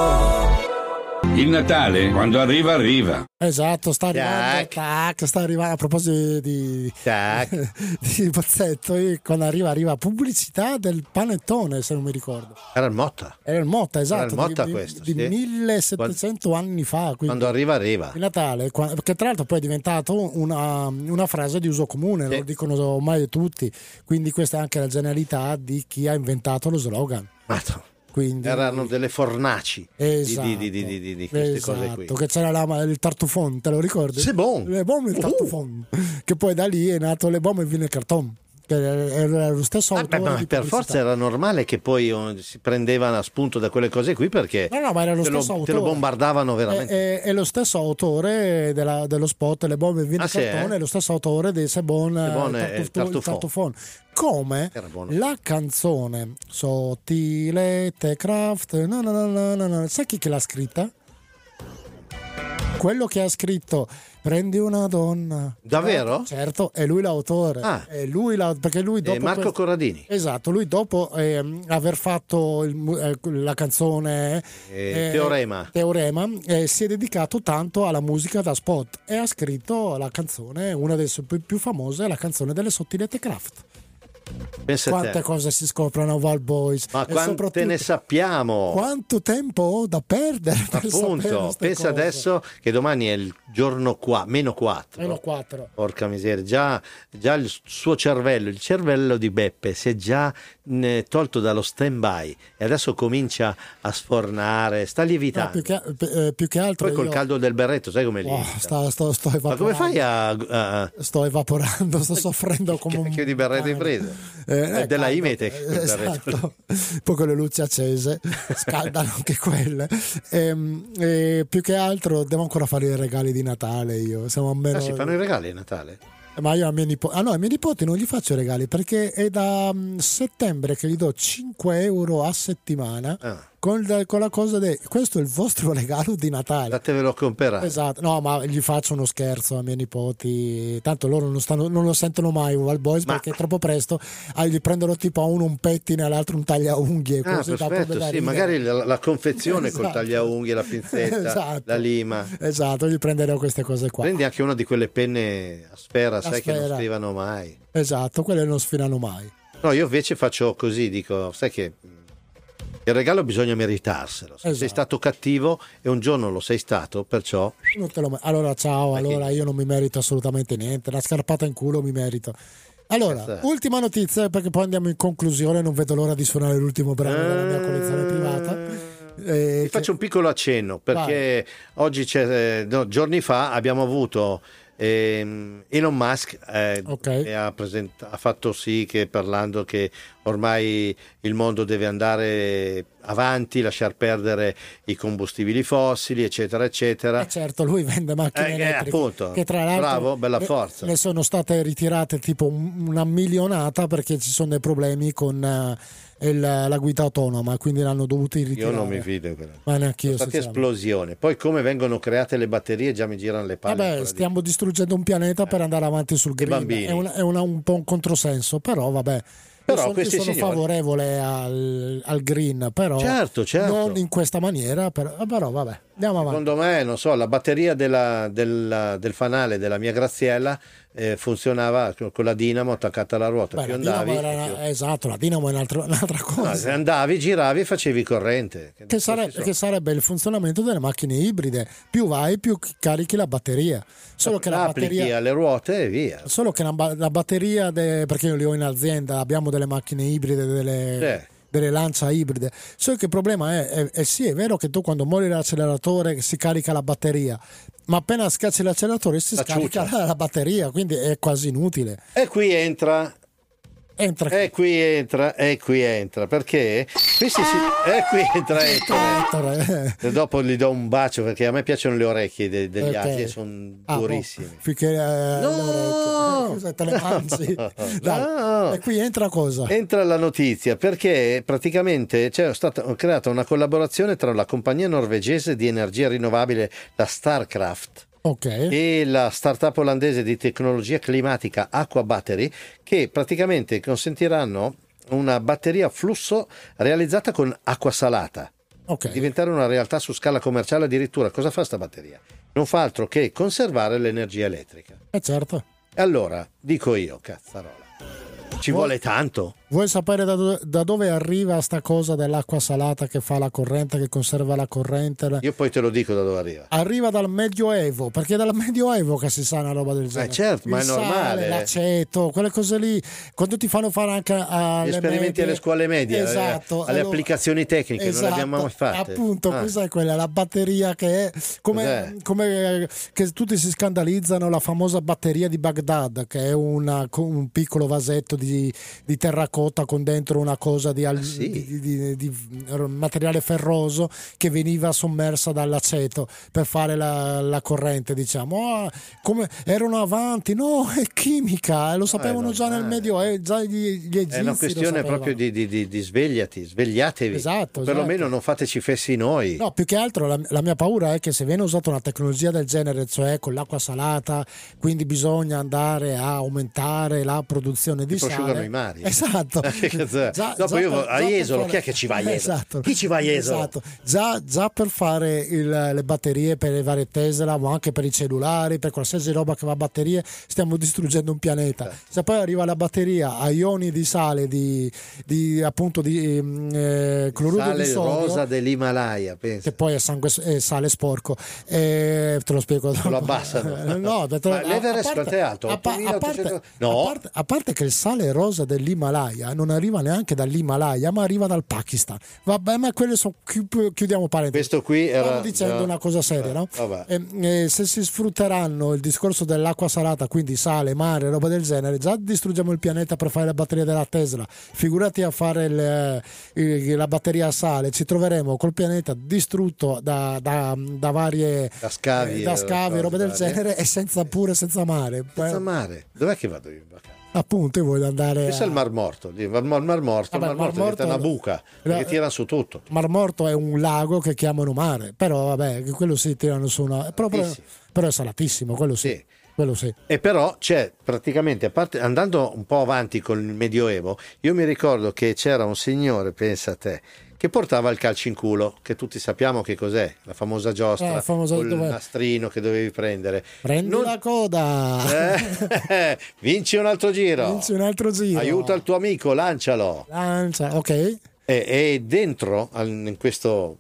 Il Natale, quando arriva, arriva. Esatto, sta arrivando, tac, sta arrivando a proposito di, di Pozzetto, e quando arriva arriva pubblicità del panettone, se non mi ricordo. Era il Motta. Era il Motta, esatto, Era il Motta di, questo, di sì. millesettecento anni fa. Quindi Quando arriva, arriva. il Natale, qua- che tra l'altro poi è diventato una, una frase di uso comune, lo dicono ormai tutti, quindi questa è anche la genialità di chi ha inventato lo slogan. Quindi, Erano delle fornaci Esatto, di, di, di, di, di, di queste cose qui. esatto, che c'era la, il tartufon, te lo ricordi? C'est bon. Le bombe e il tartufon, che poi da lì è nato le bombe e il vino e il carton, che era lo stesso Ah, beh, autore ma di per pubblicità. forza era normale che poi oh, si prendevano a spunto da quelle cose qui, perché No, no, ma era lo te, lo, stesso te lo autore. bombardavano veramente. È, è- è lo stesso autore della- dello spot Le bombe, il vino e Ah, il sì, cartone, eh? è lo stesso autore di Sebon, eh, Sebon il e il tartuf- il tartufon. tartufon. Come Era buono. la canzone Sottile Techcraft, no, no, no, no, no, no. Sai chi che l'ha scritta? quello che ha scritto Prendi una donna. Davvero? Certo, è lui l'autore. Ah. È lui la, perché lui dopo Eh, Marco questo- Corradini. Esatto, lui dopo ehm, aver fatto il mu- eh, la canzone Eh, Teorema. Teorema, eh, si è dedicato tanto alla musica da spot e ha scritto la canzone, una delle sue più, più famose, la canzone delle sottilette Craft. Pensa a Quante te. cose si scoprono a Val Boys. Ma e quante soprattutto ne sappiamo? quanto tempo ho da perdere per sapere Appunto, queste pensa cose. adesso che domani è il giorno qua, meno quattro. Meno quattro. Porca miseria, già, già il suo cervello, il cervello di Beppe si è già mh, tolto dallo stand by e adesso comincia a sfornare, sta No, lievitando. più, che, eh, più che altro Poi col io- caldo del berretto, sai come Oh, lievita? sto, sto, sto Ma evaporando. come fai a... a... Sto evaporando, sto soffrendo come un Che di berretto hai preso? Eh, È della caldo. Imetec, quel berretto. Esatto. Poi con le luci accese scaldano anche quelle. Ehm, e più che altro devo ancora fare i regali di Natale io. Siamo a meno... Ah, si fanno i regali a Natale? Ma io a miei nipoti, ah no, ai miei nipoti non gli faccio i regali perché è da mm, settembre che gli do cinque euro a settimana Ah. con, la- con la cosa di questo è il vostro regalo di Natale. Datevelo a comprare. Esatto, no, ma gli faccio uno scherzo a miei nipoti, tanto loro non, stanno, non lo sentono mai Val Boys perché è troppo presto, ah, gli prendono tipo a uno un pettine, all'altro un tagliaunghie, Ah, così da perfetto, da sì, ridere. magari la, la confezione col Esatto. tagliaunghie, la pinzetta, Esatto. la lima. Esatto, gli prenderò queste cose qua. Prendi anche una di quelle penne a sfera, A sai che non sfera. scrivano mai. Esatto, quelle non sfilano mai. No, io invece faccio così, dico, sai che il regalo bisogna meritarselo. Se sei Esatto. stato cattivo e un giorno lo sei stato, perciò Non te lo- allora ciao, allora io non mi merito assolutamente niente, la scarpata in culo mi merito. Allora, Questa- ultima notizia perché poi andiamo in conclusione, non vedo l'ora di suonare l'ultimo brano della mia collezione privata. Eh, vi faccio un piccolo accenno perché oggi c'è, eh, no, giorni fa abbiamo avuto ehm, Elon Musk eh, che ha, present- ha fatto sì che parlando che ormai il mondo deve andare avanti, lasciar perdere i combustibili fossili, eccetera, eccetera. Eh, certo, lui vende macchine Eh, eh, elettriche appunto. che tra l'altro Bravo, bella ne- forza. ne sono state ritirate tipo un- una milionata perché ci sono dei problemi con eh, il- la guida autonoma, quindi l'hanno dovuti ritirare. Io non mi fido. però. Ma neanche io. Sono stati sinceramente. esplosione. Poi come vengono create le batterie già mi girano le palle. Vabbè, ancora di stiamo distruggendo un pianeta per andare avanti sul green. bambini. È, una- è una- un po' un controsenso, però vabbè. Però io sono, questi io sono signori- favorevole al, al green, però Certo, certo. non in questa maniera, però, però vabbè, andiamo avanti. Secondo me, non so, la batteria della- della- del fanale della mia Graziella eh, funzionava con la dinamo attaccata alla ruota. Beh, più la dinamo andavi, era più- una- esatto, la dinamo è un'altra, un'altra no, cosa. se andavi, giravi e facevi corrente. Che, sare- che sarebbe il funzionamento delle macchine ibride. Più vai, più carichi la batteria. Solo che la applichi batteria. alle ruote e via. Solo che la, ba- la batteria, de- perché io li ho in azienda, abbiamo delle macchine ibride, delle, Sì. delle lancia ibride. Solo che il problema è, è, è sì, è vero che tu quando molli l'acceleratore si carica la batteria, ma appena schiacci l'acceleratore si La scarica ciuccia. la, la batteria, quindi è quasi inutile. E qui entra. Entra. E qui entra, e qui entra, perché questi si... E qui entra, entra. Entra, E dopo gli do un bacio perché a me piacciono le orecchie de- degli Ok. altri e sono Ah, durissimi. boh, finché eh, le orecchie. Cosa te le mangi? Dai. No. E qui entra cosa? Entra la notizia perché praticamente c'è stata creata una collaborazione tra la compagnia norvegese di energia rinnovabile, la Starcraft, Ok. e la startup olandese di tecnologia climatica Aqua Battery, che praticamente consentiranno una batteria a flusso realizzata con acqua salata. Ok. Diventare una realtà su scala commerciale. Addirittura cosa fa sta batteria? Non fa altro che conservare l'energia elettrica. Eh certo. E allora dico io, cazzarola, ci vuole tanto. Vuoi sapere da, do- da dove arriva sta cosa dell'acqua salata che fa la corrente, che conserva la corrente? Io poi te lo dico da dove arriva. Arriva dal Medioevo, perché è dal Medioevo che si sa una roba del genere. Eh, certo, ma Il è normale. Sale, l'aceto, quelle cose lì. Quando ti fanno fare anche alle Gli esperimenti medie- alle scuole medie, eh, esatto, alle allora- applicazioni tecniche, non le esatto, abbiamo mai fatte. Appunto, Ah. questa è quella, la batteria che è come, Cos'è? come eh, che tutti si scandalizzano, la famosa batteria di Baghdad, che è una- un piccolo vasetto di, di terracotta cotta con dentro una cosa di, al- di, di- di- di materiale ferroso che veniva sommersa dall'aceto per fare la, la corrente, diciamo. Ah, come erano avanti, no, è chimica, lo sapevano già nel Medioevo, già gli, gli egizi È una lo questione sapevano. proprio di, di, di, di svegliati, svegliatevi. Esatto, Perlomeno esatto. non fateci fessi noi. No, più che altro la, la mia paura è che se viene usata una tecnologia del genere, cioè con l'acqua salata, quindi bisogna andare a aumentare la produzione di Si prosciugano sale. i mari. Esatto. Già, Dopo io per- a già per Jesolo, fare- chi è che ci va a Jesolo? Esatto. Chi ci va a Jesolo? Esatto. Già, già per fare il- le batterie per le varie Tesla, ma anche per i cellulari, per qualsiasi roba che va a batterie, stiamo distruggendo un pianeta. Se poi arriva la batteria a ioni di sale, di, di appunto di eh, cloruro Sale di sodio, rosa dell'Himalaya, pensa. che poi è sangue è sale sporco, eh, te lo spiego dopo. Lo abbassano. No, te- Ma a- l'Everest a parte- quanto è alto? a pa- a ottomilaottocento? parte- No. a parte- a parte che il sale rosa dell'Himalaya non arriva neanche dall'Himalaya, ma arriva dal Pakistan. Vabbè, ma quelle sono chi- chiudiamo parentesi. Questo qui era Stavo dicendo già- una cosa seria, no? Vabbè. Eh, eh, se si sfrutteranno il discorso dell'acqua salata, quindi sale, mare, roba del genere, già distruggiamo il pianeta per fare la batteria della Tesla. Figurati a fare il- il- la batteria a sale, ci troveremo col pianeta distrutto da, da- da varie Da scavi, eh, da eh, scavi cose roba del varie. genere e senza pure senza mare. Senza mare. Dov'è che vado io in vacanza? Appunto, io voglio andare Questo è il a- Mar Morto. lì, Il Mar, Mar Morto, il Vabbè, Mar Morto Mar diventa una Morto- buca perché Eh, tirano su tutto. Mar Morto è un lago che chiamano mare, però vabbè, quello sì, tirano su una però, però, però è salatissimo, quello sì. Quello sì. E però c'è praticamente, a parte, andando un po' avanti con il Medioevo, io mi ricordo che c'era un signore, pensa a te, che portava il calcio in culo, che tutti sappiamo che cos'è, la famosa giostra, Eh, la famosa- col dov'è? nastrino che dovevi prendere. Prendi Non- la coda. Eh, vinci un altro giro. Vinci un altro giro. Aiuta il tuo amico, lancialo. Lancia, ok. E, e dentro, al- in questo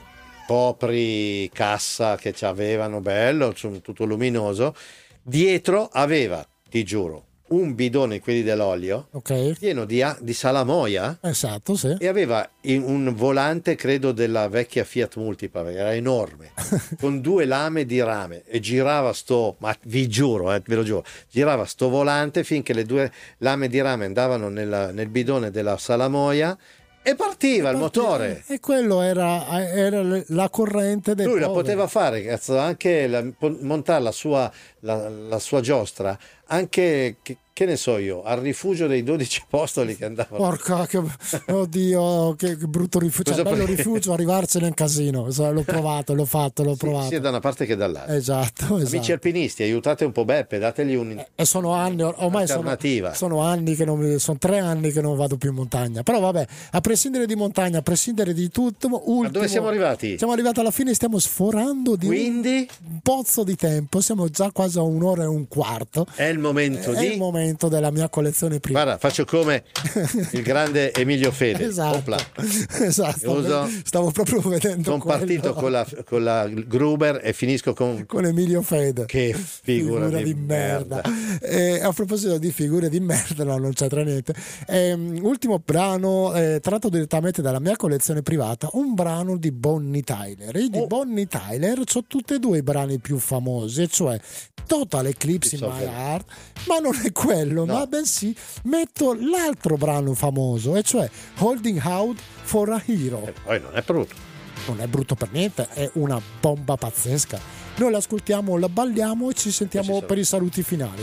popri cassa che ci avevano, bello, insomma, tutto luminoso, dietro aveva, ti giuro, un bidone, quelli dell'olio, Ok. pieno di, a- di salamoia, Esatto, sì. e aveva in- un volante, credo, della vecchia Fiat Multipla, perché era enorme, con due lame di rame, e girava sto, ma vi giuro, eh, ve lo giuro, girava sto volante finché le due lame di rame andavano nella- nel bidone della salamoia e partiva il motore. E quello era, era la corrente del Lui la poveri. poteva fare, cazzo, anche la- po- montare la sua, la, la sua giostra, anche che, che ne so io, al rifugio dei dodici apostoli che andavano. Porca, che, oddio, che, che brutto rifugio. Cioè, Cosa bello pre- rifugio, arrivarcene è un casino. Cioè, l'ho provato, l'ho fatto, l'ho provato. Sia da una parte che dall'altra. Esatto, esatto. Amici alpinisti, aiutate un po' Beppe, dategli un E sono anni, or- ormai sono, alternativa. sono anni che non mi- sono tre anni che non vado più in montagna. Però vabbè, a prescindere di montagna, a prescindere di tutto, ultimo, dove siamo arrivati? Siamo arrivati alla fine, stiamo sforando di Quindi? un pozzo di tempo, siamo già quasi a un'ora e un quarto. È il momento È di... il momento della mia collezione prima. Guarda, faccio come il grande Emilio Fede. Esatto. Opla. Esatto. Uso- Stavo proprio vedendo Sono quello. partito con la, con la Gruber e finisco con... con Emilio Fede. Che figura, di, merda. Eh, a proposito di figure di merda, no, non c'entra niente. Ehm, ultimo brano eh, tratto direttamente dalla mia collezione privata, un brano di Bonnie Tyler. E Oh. di Bonnie Tyler ho tutti e due i brani più famosi, e cioè Total Eclipse in My Heart, ma non è quello, No. ma bensì metto l'altro brano famoso, e cioè Holding Out for a Hero. Poi non è brutto. Non è brutto per niente, è una bomba pazzesca. Noi l'ascoltiamo, la balliamo e ci sentiamo per i saluti finali.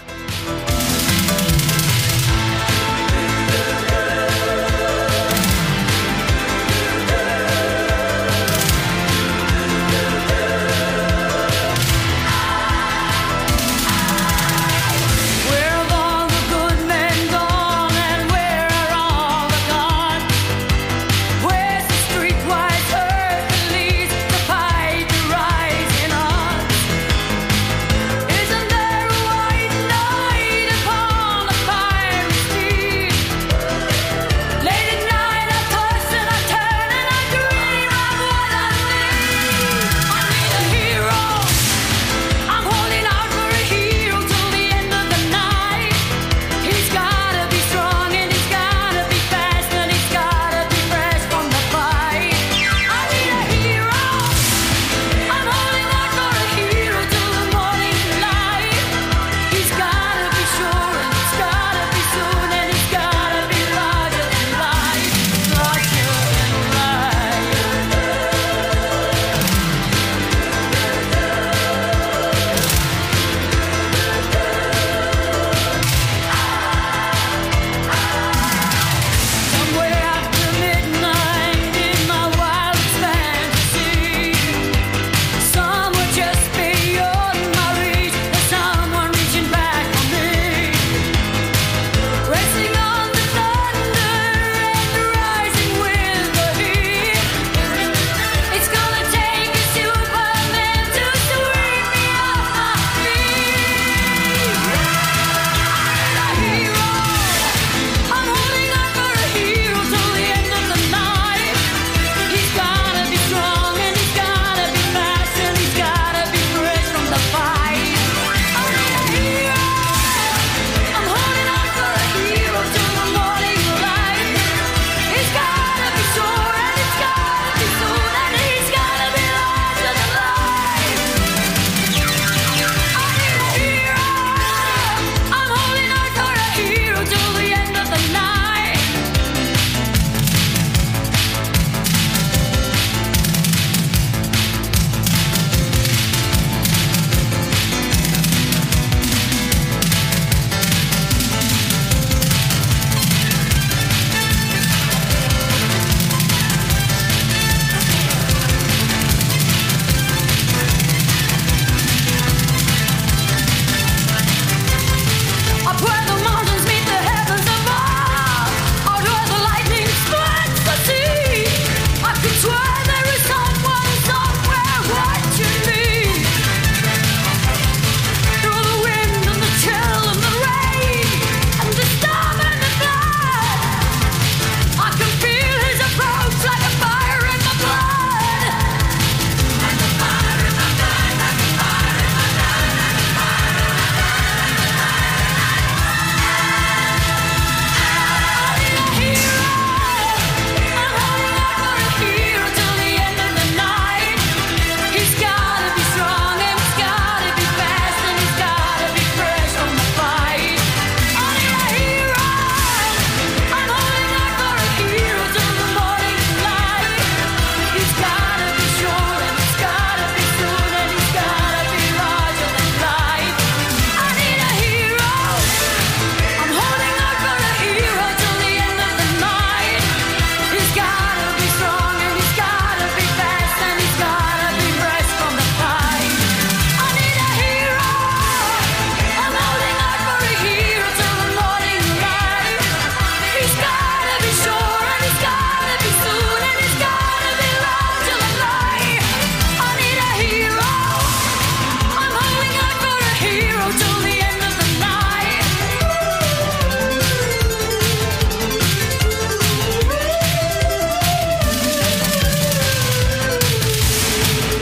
Where have all the good men gone, and where are all the gone? Where's the streetwise earth that leads the fight to rise in us? Isn't there a white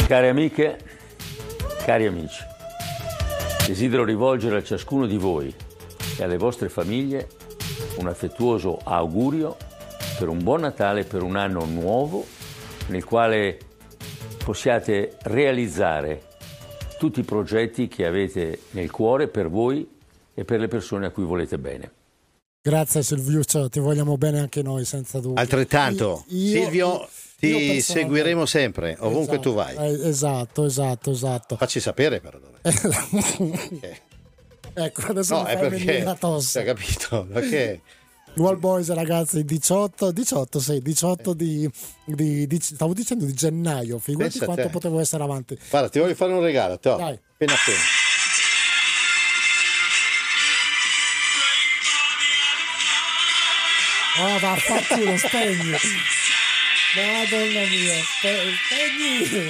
Care amiche, cari amici, desidero rivolgere a ciascuno di voi e alle vostre famiglie un affettuoso augurio per un buon Natale, per un anno nuovo nel quale possiate realizzare tutti i progetti che avete nel cuore per voi e per le persone a cui volete bene. Grazie Silviuccio, ti vogliamo bene anche noi senza dubbio. Altrettanto, Io- io- Silvio, ti io personalmente- seguiremo sempre, ovunque Esatto, tu vai. eh, Esatto, esatto, esatto. Facci sapere però dove. Ecco, adesso No, mi è fai venire perché, la tosse. hai capito? Perché Wall Boys ragazzi, diciotto, diciotto, sì, diciotto di, di, di- stavo dicendo di gennaio, figurati Pensa a quanto te. potevo essere avanti. guarda, ti voglio fare un regalo, to. Dai. appena appena. Oh, va, fatti lo spegni. Madonna mia, spe- spegni.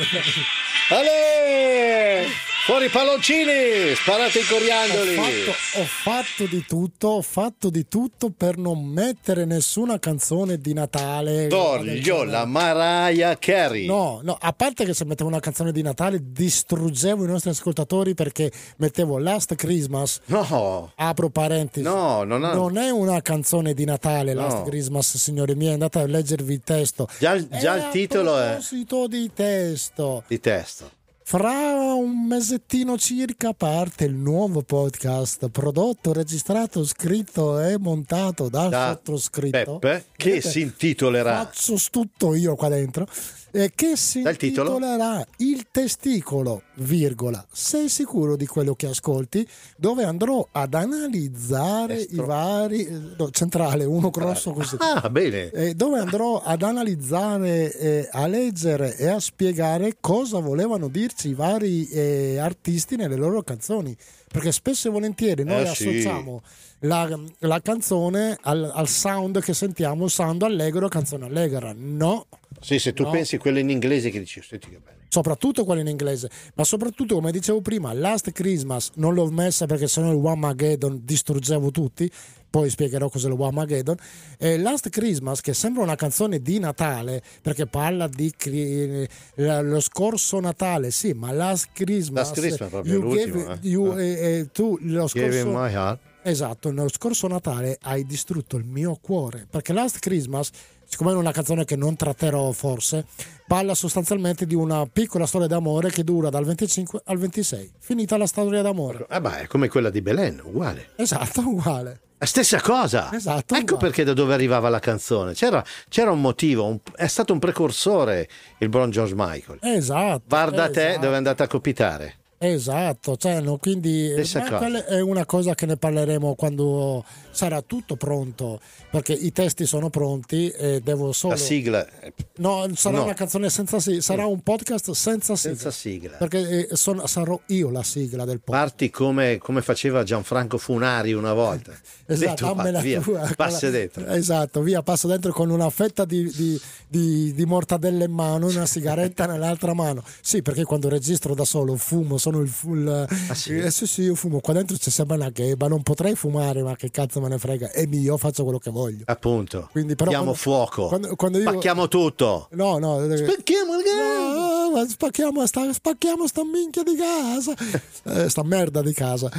Ale! Fuori i palloncini, sparate i coriandoli. Ho fatto, ho fatto di tutto, ho fatto di tutto per non mettere nessuna canzone di Natale. Voglio la Mariah Carey. No, no, a parte che se mettevo una canzone di Natale distruggevo i nostri ascoltatori perché mettevo Last Christmas. No. Apro parentesi. No, non ha- Non è una canzone di Natale Last No. Christmas, signori miei, andate a leggervi il testo. Già, il- già E il a titolo è proposito di testo. di testo. Fra un mesettino circa parte il nuovo podcast prodotto, registrato, scritto e montato dal Da sottoscritto. Peppe, che Vedete? si intitolerà Faccio tutto io qua dentro. E che si Dal titolo? intitolerà Il testicolo, virgola, sei sicuro di quello che ascolti? Dove andrò ad analizzare Destro. i vari... eh, no, centrale, uno grosso così. Ah, bene. Eh, dove andrò ad analizzare, eh, a leggere e a spiegare cosa volevano dirci i vari eh, artisti nelle loro canzoni, perché spesso e volentieri noi Eh, sì. associamo la, la canzone al, al sound che sentiamo, sound allegro, canzone allegra. No, Sì, se tu No. pensi quello in inglese che dici, senti che bello. soprattutto quello in inglese, ma soprattutto, come dicevo prima, Last Christmas non l'ho messa perché sennò il Whamageddon distruggevo tutti. Poi spiegherò cos'è il Whamageddon. E Last Christmas, che sembra una canzone di Natale perché parla di cri- lo scorso Natale, sì, ma Last Christmas, Last Christmas proprio, you l'ultimo, gave- eh. you- Eh. eh, eh, tu lo Give scorso in my heart. Esatto, nello scorso Natale hai distrutto il mio cuore, perché Last Christmas, siccome è una canzone che non tratterò forse, parla sostanzialmente di una piccola storia d'amore che dura dal venticinque al ventisei. Finita la storia d'amore. Ah, beh, è come quella di Belen, uguale. Esatto, uguale. La stessa cosa. Esatto, Ecco uguale. perché da dove arrivava la canzone. C'era, c'era un motivo, un- è stato un precursore il buon George Michael. Esatto. Guarda te esatto. dove è andata a copitare. Esatto, cioè, no, quindi eh, Stessa ma cosa. quella è una cosa che ne parleremo quando sarà tutto pronto, perché i testi sono pronti e devo solo... La sigla. No, sarà No. una canzone senza sigla, sarà un podcast senza sigla. Senza sigla. Perché eh, son- sarò io la sigla del podcast. Parti come, come faceva Gianfranco Funari una volta. Esatto, Detto, dammela via, tua. passa dentro. Esatto, via, passo dentro con una fetta di, di, di, di mortadella in mano, una sigaretta nell'altra mano. Sì, perché quando registro da solo fumo, sono il full... Ah, sì? Eh, sì, sì, io fumo. Qua dentro c'è sempre una gheba, non potrei fumare, ma che cazzo me ne frega. È mio, faccio quello che voglio. Appunto. Quindi, però, Diamo quando- fuoco. quando- quando io- Spacchiamo tutto. No, no, eh, Spacchiamo il no, ma spacchiamo sta, spacchiamo sta minchia di casa, eh, sta merda di casa.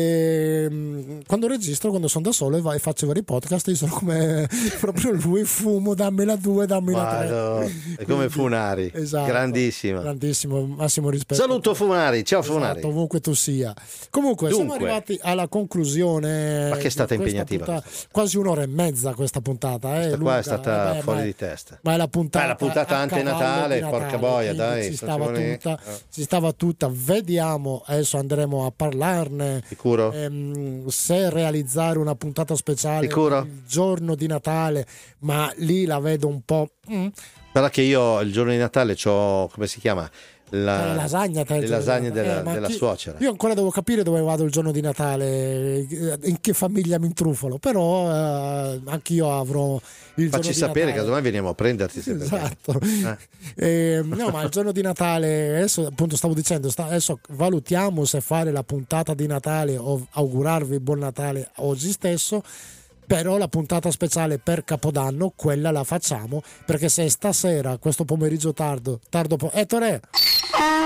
E, mm, quando registro, quando sono da solo e, vai, faccio i vari podcast, io sono come proprio lui, fumo, dammi la due, dammi la tre. Vado. È come Funari. Esatto. Grandissima. Grandissimo, massimo rispetto. Saluto Funari. Ciao Esatto, Funari. ovunque tu sia. Comunque, siamo Dunque. arrivati alla conclusione. Ma che è stata di questa impegnativa puntata. Quasi un'ora e mezza questa puntata. Eh, Questa qua lunga. è stata Eh beh, fuori ma è- di testa. Ma è la puntata, Eh, la puntata a cavallo ante-Natale, di porca Natale, boia, quindi dai, Ci sta stava, giovane- tutta, eh. ci stava tutta. Vediamo, adesso andremo a parlarne. Sicuro? ehm, se realizzare una puntata speciale Sicuro? il giorno di Natale, ma lì la vedo un po'. mm, Guarda che io il giorno di Natale c'ho, come si chiama? La, le lasagne, te, le lasagne eh, della, ma della chi- suocera. Io ancora devo capire dove vado il giorno di Natale, eh, in che famiglia mi intrufolo, però eh, anch'io avrò il giorno Facci di sapere che Natale. domani veniamo a prenderti. se perché. Esatto. Eh. Eh, no, ma il giorno di Natale, adesso appunto stavo dicendo, sta- adesso valutiamo se fare la puntata di Natale o augurarvi buon Natale oggi stesso. Però la puntata speciale per Capodanno, quella la facciamo, perché se stasera, questo pomeriggio tardo, tardo po- Ettore!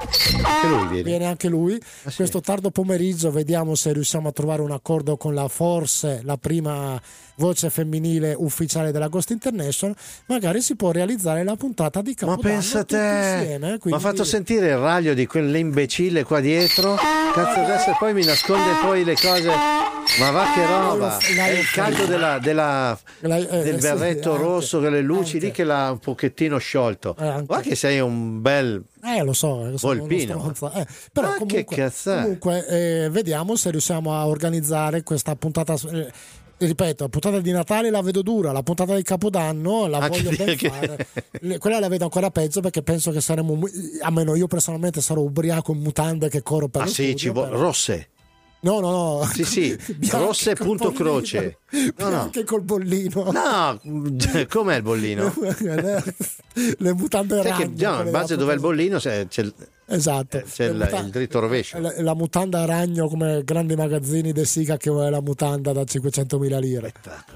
Anche lui viene. Viene anche lui. Ah, sì. Questo tardo pomeriggio vediamo se riusciamo a trovare un accordo con la forse la prima voce femminile ufficiale della Ghost International. Magari si può realizzare la puntata di Ma Capodanno pensa tutti te, insieme, mi quindi- ha fatto sentire il raglio di quell'imbecille qua dietro. Cazzo, adesso poi mi nasconde poi le cose. Ma va che roba! È il caldo della, della- L'hai- eh, del sì, berretto anche, rosso, che le luci anche. lì che l'ha un pochettino sciolto. Guarda che sei un bel Eh, lo so, eh, sono uno volpino. stronzo. Eh, però Ma che comunque, cazzo è? comunque eh, vediamo se riusciamo a organizzare questa puntata. eh, ripeto, la puntata di Natale la vedo dura, la puntata di Capodanno la Anche voglio ben perché- fare. Le- Quella la vedo ancora peggio perché penso che saremo, mu- almeno io personalmente sarò ubriaco in mutande che corro per Ah lo sì, studio, ci vuole però- rosse. No, no, no. Sì, sì, Bianche rosse col punto bollino. croce. No, no. Anche col bollino. No, com'è il bollino? Le mutande Sai che ragne, no, in quelle base da dov'è il bollino c'è, c'è il, Esatto. eh, c'è Le il, muta- il dritto rovescio. La, la mutanda a ragno come grandi magazzini De Sica che vuole la mutanda da cinquecentomila lire.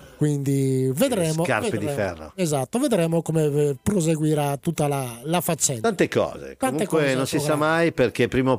Quindi vedremo. scarpe di vedremo. ferro. Esatto, vedremo come eh, proseguirà tutta la, la faccenda. Tante cose. Tante Comunque cose non al si sa programma. mai perché prima o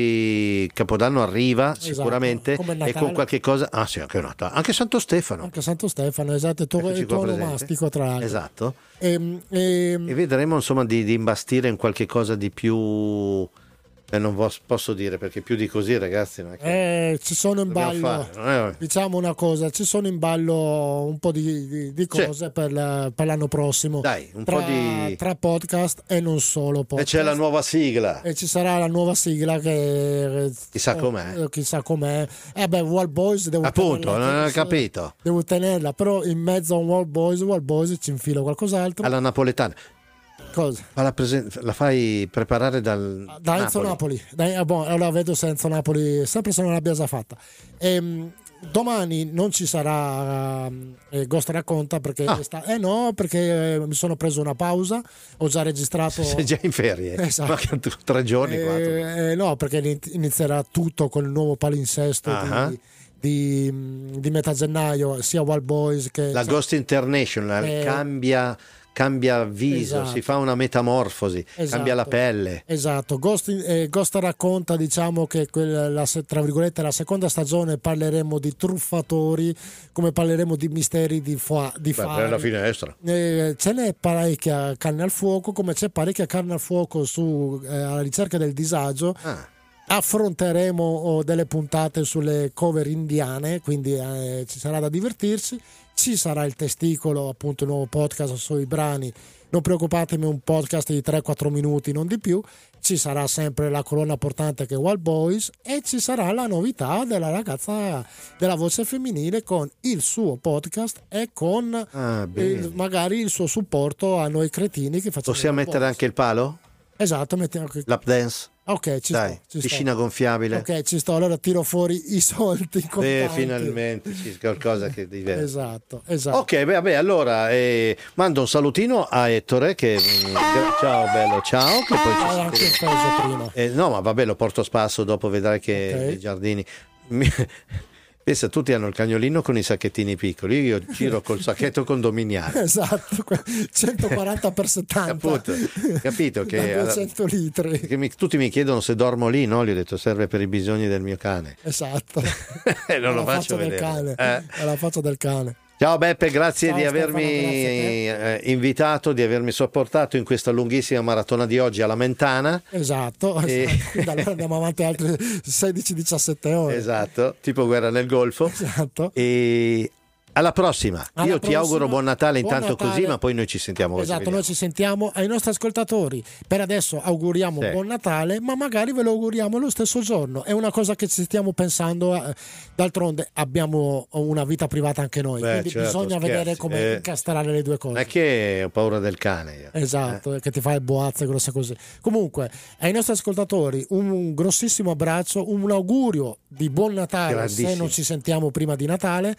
poi Capodanno arriva sicuramente come il e Natale. con qualche cosa. Ah sì, anche Natale. Anche Santo Stefano. Anche Santo Stefano, esatto, il tuo, Eccoci il qua tuo presente. onomastico tra l'altro. Esatto. Ehm, ehm, E vedremo insomma di, di imbastire in qualche cosa di più. Eh, non vos- posso dire perché più di così, ragazzi. Non è che eh, ci sono in dobbiamo ballo, fare, non è- diciamo una cosa, ci sono in ballo un po' di, di- di Sì. cose per, la- per l'anno prossimo. Dai, un tra, po' di. tra podcast e non solo E podcast. c'è la nuova sigla. E ci sarà la nuova sigla che Chissà eh, com'è. eh, chissà com'è. Eh beh, Wild Boys devo Appunto, tenerla, non ho sì, capito. devo tenerla, però in mezzo a un Wild Boys, Wild Boys ci infilo qualcos'altro. Alla napoletana. Cosa? Ma la, presen- la fai preparare dal Da Enzo Napoli, Dai, eh, boh, allora vedo se Enzo Napoli, sempre se non l'abbia già fatta. Ehm, domani non ci sarà eh, Ghost Racconta perché Ah. sta- eh no, perché eh, mi sono preso una pausa, ho già registrato. Sei già in ferie. Esatto. Ma che t- tre giorni, quattro. Eh, eh, no, perché ini- inizierà tutto con il nuovo palinsesto Ah. di, di, di metà gennaio, sia Wild Boys che La cioè, Ghost International Eh, cambia, cambia viso, Esatto. si fa una metamorfosi, Esatto. cambia la pelle. Esatto, Ghost, eh, Ghost racconta, diciamo che quella, la, se- tra virgolette la seconda stagione parleremo di truffatori, come parleremo di misteri di, fa, di Beh, fari. per la finestra. Eh, ce n'è parecchia carne al fuoco, come c'è parecchia carne al fuoco su eh, alla ricerca del disagio. Ah. Affronteremo oh, delle puntate sulle cover indiane, quindi eh, ci sarà da divertirsi. Ci sarà il testicolo, appunto il nuovo podcast sui brani. Non preoccupatevi, un podcast di tre quattro minuti, non di più. Ci sarà sempre la colonna portante che è Wild Boys e ci sarà la novità della ragazza della voce femminile con il suo podcast e con Ah, bene. il- magari il suo supporto a noi cretini che facciamo. Possiamo Wild mettere Boys. anche il palo? Esatto, mettiamo che- Lap dance? Ok, ci Dai, sto, ci piscina sto. gonfiabile. Ok, ci sto. Allora tiro fuori i soldi in Eh, contanti. finalmente sì, qualcosa che diverso. Esatto, esatto. Ok, beh, vabbè, allora eh, mando un salutino a Ettore che mm, gra- ciao bello, ciao che poi ci Hai anche sentiremo. offeso prima. Eh, no, ma vabbè, lo porto a spasso, dopo vedrai che Ok. nei giardini. Mi- Pensa, tutti hanno il cagnolino con i sacchettini piccoli, io giro col sacchetto condominiale. Esatto, que- centoquaranta per settanta. Appunto, capito che Da duecento litri. che mi- tutti mi chiedono se dormo lì, no? Gli ho detto serve per i bisogni del mio cane. Esatto. E non lo Alla faccio faccia del vedere. cane. Eh. Alla faccia del cane. Ciao Beppe, grazie Ciao, di Stefano, avermi grazie eh, invitato, di avermi sopportato in questa lunghissima maratona di oggi alla Mentana. Esatto, E- esatto. Quindi allora andiamo avanti altre sedici diciassette ore. Esatto, tipo guerra nel Golfo. Esatto. E alla prossima. Alla Io ti prossima. auguro buon Natale Buon intanto Natale. così, ma poi noi ci sentiamo. poi ci Esatto, vediamo. noi ci sentiamo ai nostri ascoltatori. Per adesso auguriamo Sì. buon Natale, ma magari ve lo auguriamo lo stesso giorno. È una cosa che ci stiamo pensando. eh, D'altronde abbiamo una vita privata anche noi, Beh, quindi certo, bisogna scherzi. vedere come Eh. incastrare le due cose. Non è che ho paura del cane. io. Esatto, che ti fai boazze grosse così. Comunque, ai nostri ascoltatori un, un grossissimo abbraccio, un augurio di buon Natale se Grandissimo. non ci sentiamo prima di Natale.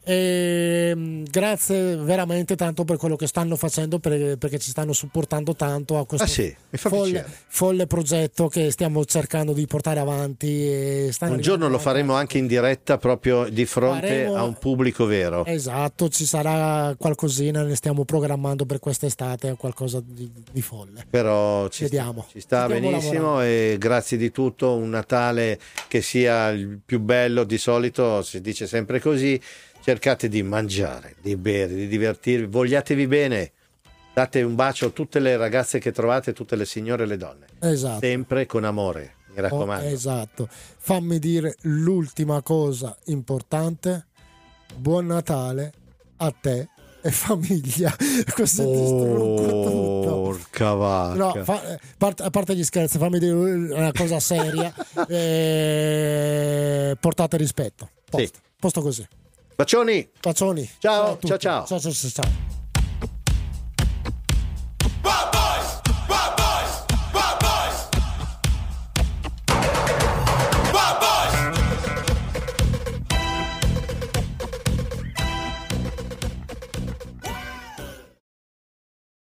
E, mh, grazie veramente tanto per quello che stanno facendo, per- perché ci stanno supportando tanto a questo Ah, sì, mi fa folle, piacere. folle progetto che stiamo cercando di portare avanti. E stanno Un giorno lo arrivando faremo anche in diretta proprio di fronte Faremo- a un pubblico vero. Esatto, ci sarà qualcosina, ne stiamo programmando per quest'estate, qualcosa di, di folle. Però ci, Vediamo. ci sta Stiamo benissimo lavorando. e grazie di tutto, un Natale che sia il più bello. Di solito si dice sempre così, cercate di mangiare, di bere, di divertirvi, vogliatevi bene, date un bacio a tutte le ragazze che trovate, tutte le signore e le donne, Esatto. sempre con amore, mi raccomando. Oh, esatto. Fammi dire l'ultima cosa importante: buon Natale a te e famiglia. Così ti strunco tutto. Porca vacca. No, fa- part- a parte gli scherzi, fammi dire una cosa seria. eh, portate rispetto. Posto, Sì. posto così. Bacioni. Bacioni. Ciao, a tutti. ciao, ciao. Ciao, ciao, ciao, ciao.